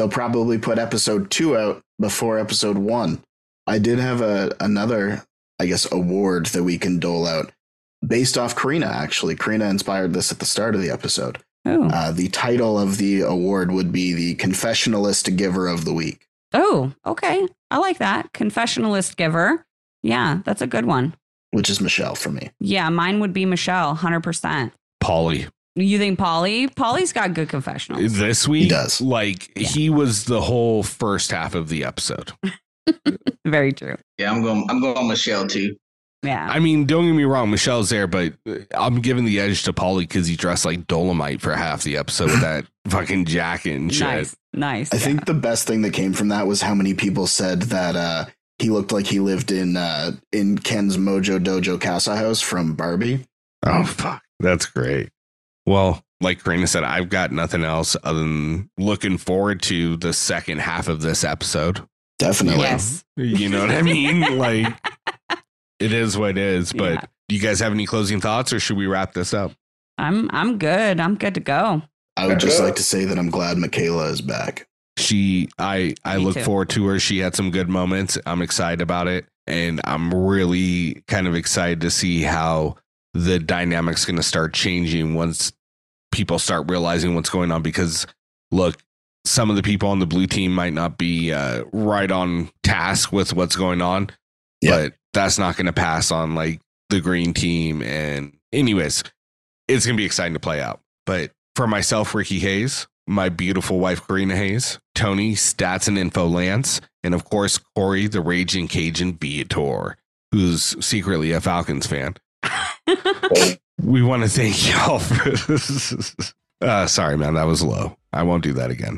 Speaker 2: they'll probably put episode 2 out before episode 1. I did have another, I guess, award that we can dole out based off Karina, actually. Karina inspired this at the start of the episode. The title of the award would be the Confessionalist Giver of the Week.
Speaker 3: Oh, okay. I like that. Confessionalist Giver. Yeah, that's a good one.
Speaker 2: Which is Michelle for me.
Speaker 3: Yeah, mine would be Michelle, 100%.
Speaker 1: Paulie.
Speaker 3: You think Paulie? Paulie's got good confessionals.
Speaker 1: This week,
Speaker 2: he does.
Speaker 1: He was the whole first half of the episode.
Speaker 3: Very true.
Speaker 4: Yeah, I'm going Michelle too.
Speaker 3: Yeah.
Speaker 1: I mean, don't get me wrong, Michelle's there, but I'm giving the edge to Paulie because he dressed like Dolomite for half the episode with that fucking jacket and shit.
Speaker 3: Nice.
Speaker 2: I think the best thing that came from that was how many people said that he looked like he lived in Ken's Mojo Dojo Casa House from Barbie.
Speaker 1: Oh, fuck. That's great. Well, like Karina said, I've got nothing else other than looking forward to the second half of this episode.
Speaker 2: Definitely.
Speaker 3: Yes.
Speaker 1: You know what I mean? Like, it is what it is. But do you guys have any closing thoughts, or should we wrap this up?
Speaker 3: I'm good. I'm good to go.
Speaker 2: I would just like to say that I'm glad Michaela is back.
Speaker 1: I look forward to her. She had some good moments. I'm excited about it. And I'm really kind of excited to see how the dynamic's going to start changing once people start realizing what's going on. Because, look, some of the people on the blue team might not be right on task with what's going on. But that's not going to pass on like the green team. And anyways, it's going to be exciting to play out. But for myself, Ricky Hayes, my beautiful wife, Karina Hayes, Tony, Stats and Info Lance, and of course, Corey, the Raging Cajun Viator, who's secretly a Falcons fan. We want to thank y'all for sorry, man, that was low. I won't do that again.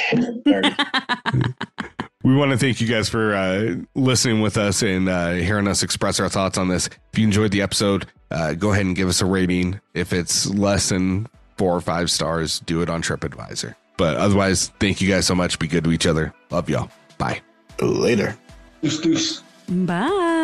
Speaker 1: We want to thank you guys for listening with us and hearing us express our thoughts on this. If you enjoyed the episode, go ahead and give us a rating. If it's less than 4 or 5 stars, do it on TripAdvisor. But otherwise, thank you guys so much. Be good to each other. Love y'all. Bye.
Speaker 2: Later.
Speaker 4: Deuce.
Speaker 3: Bye.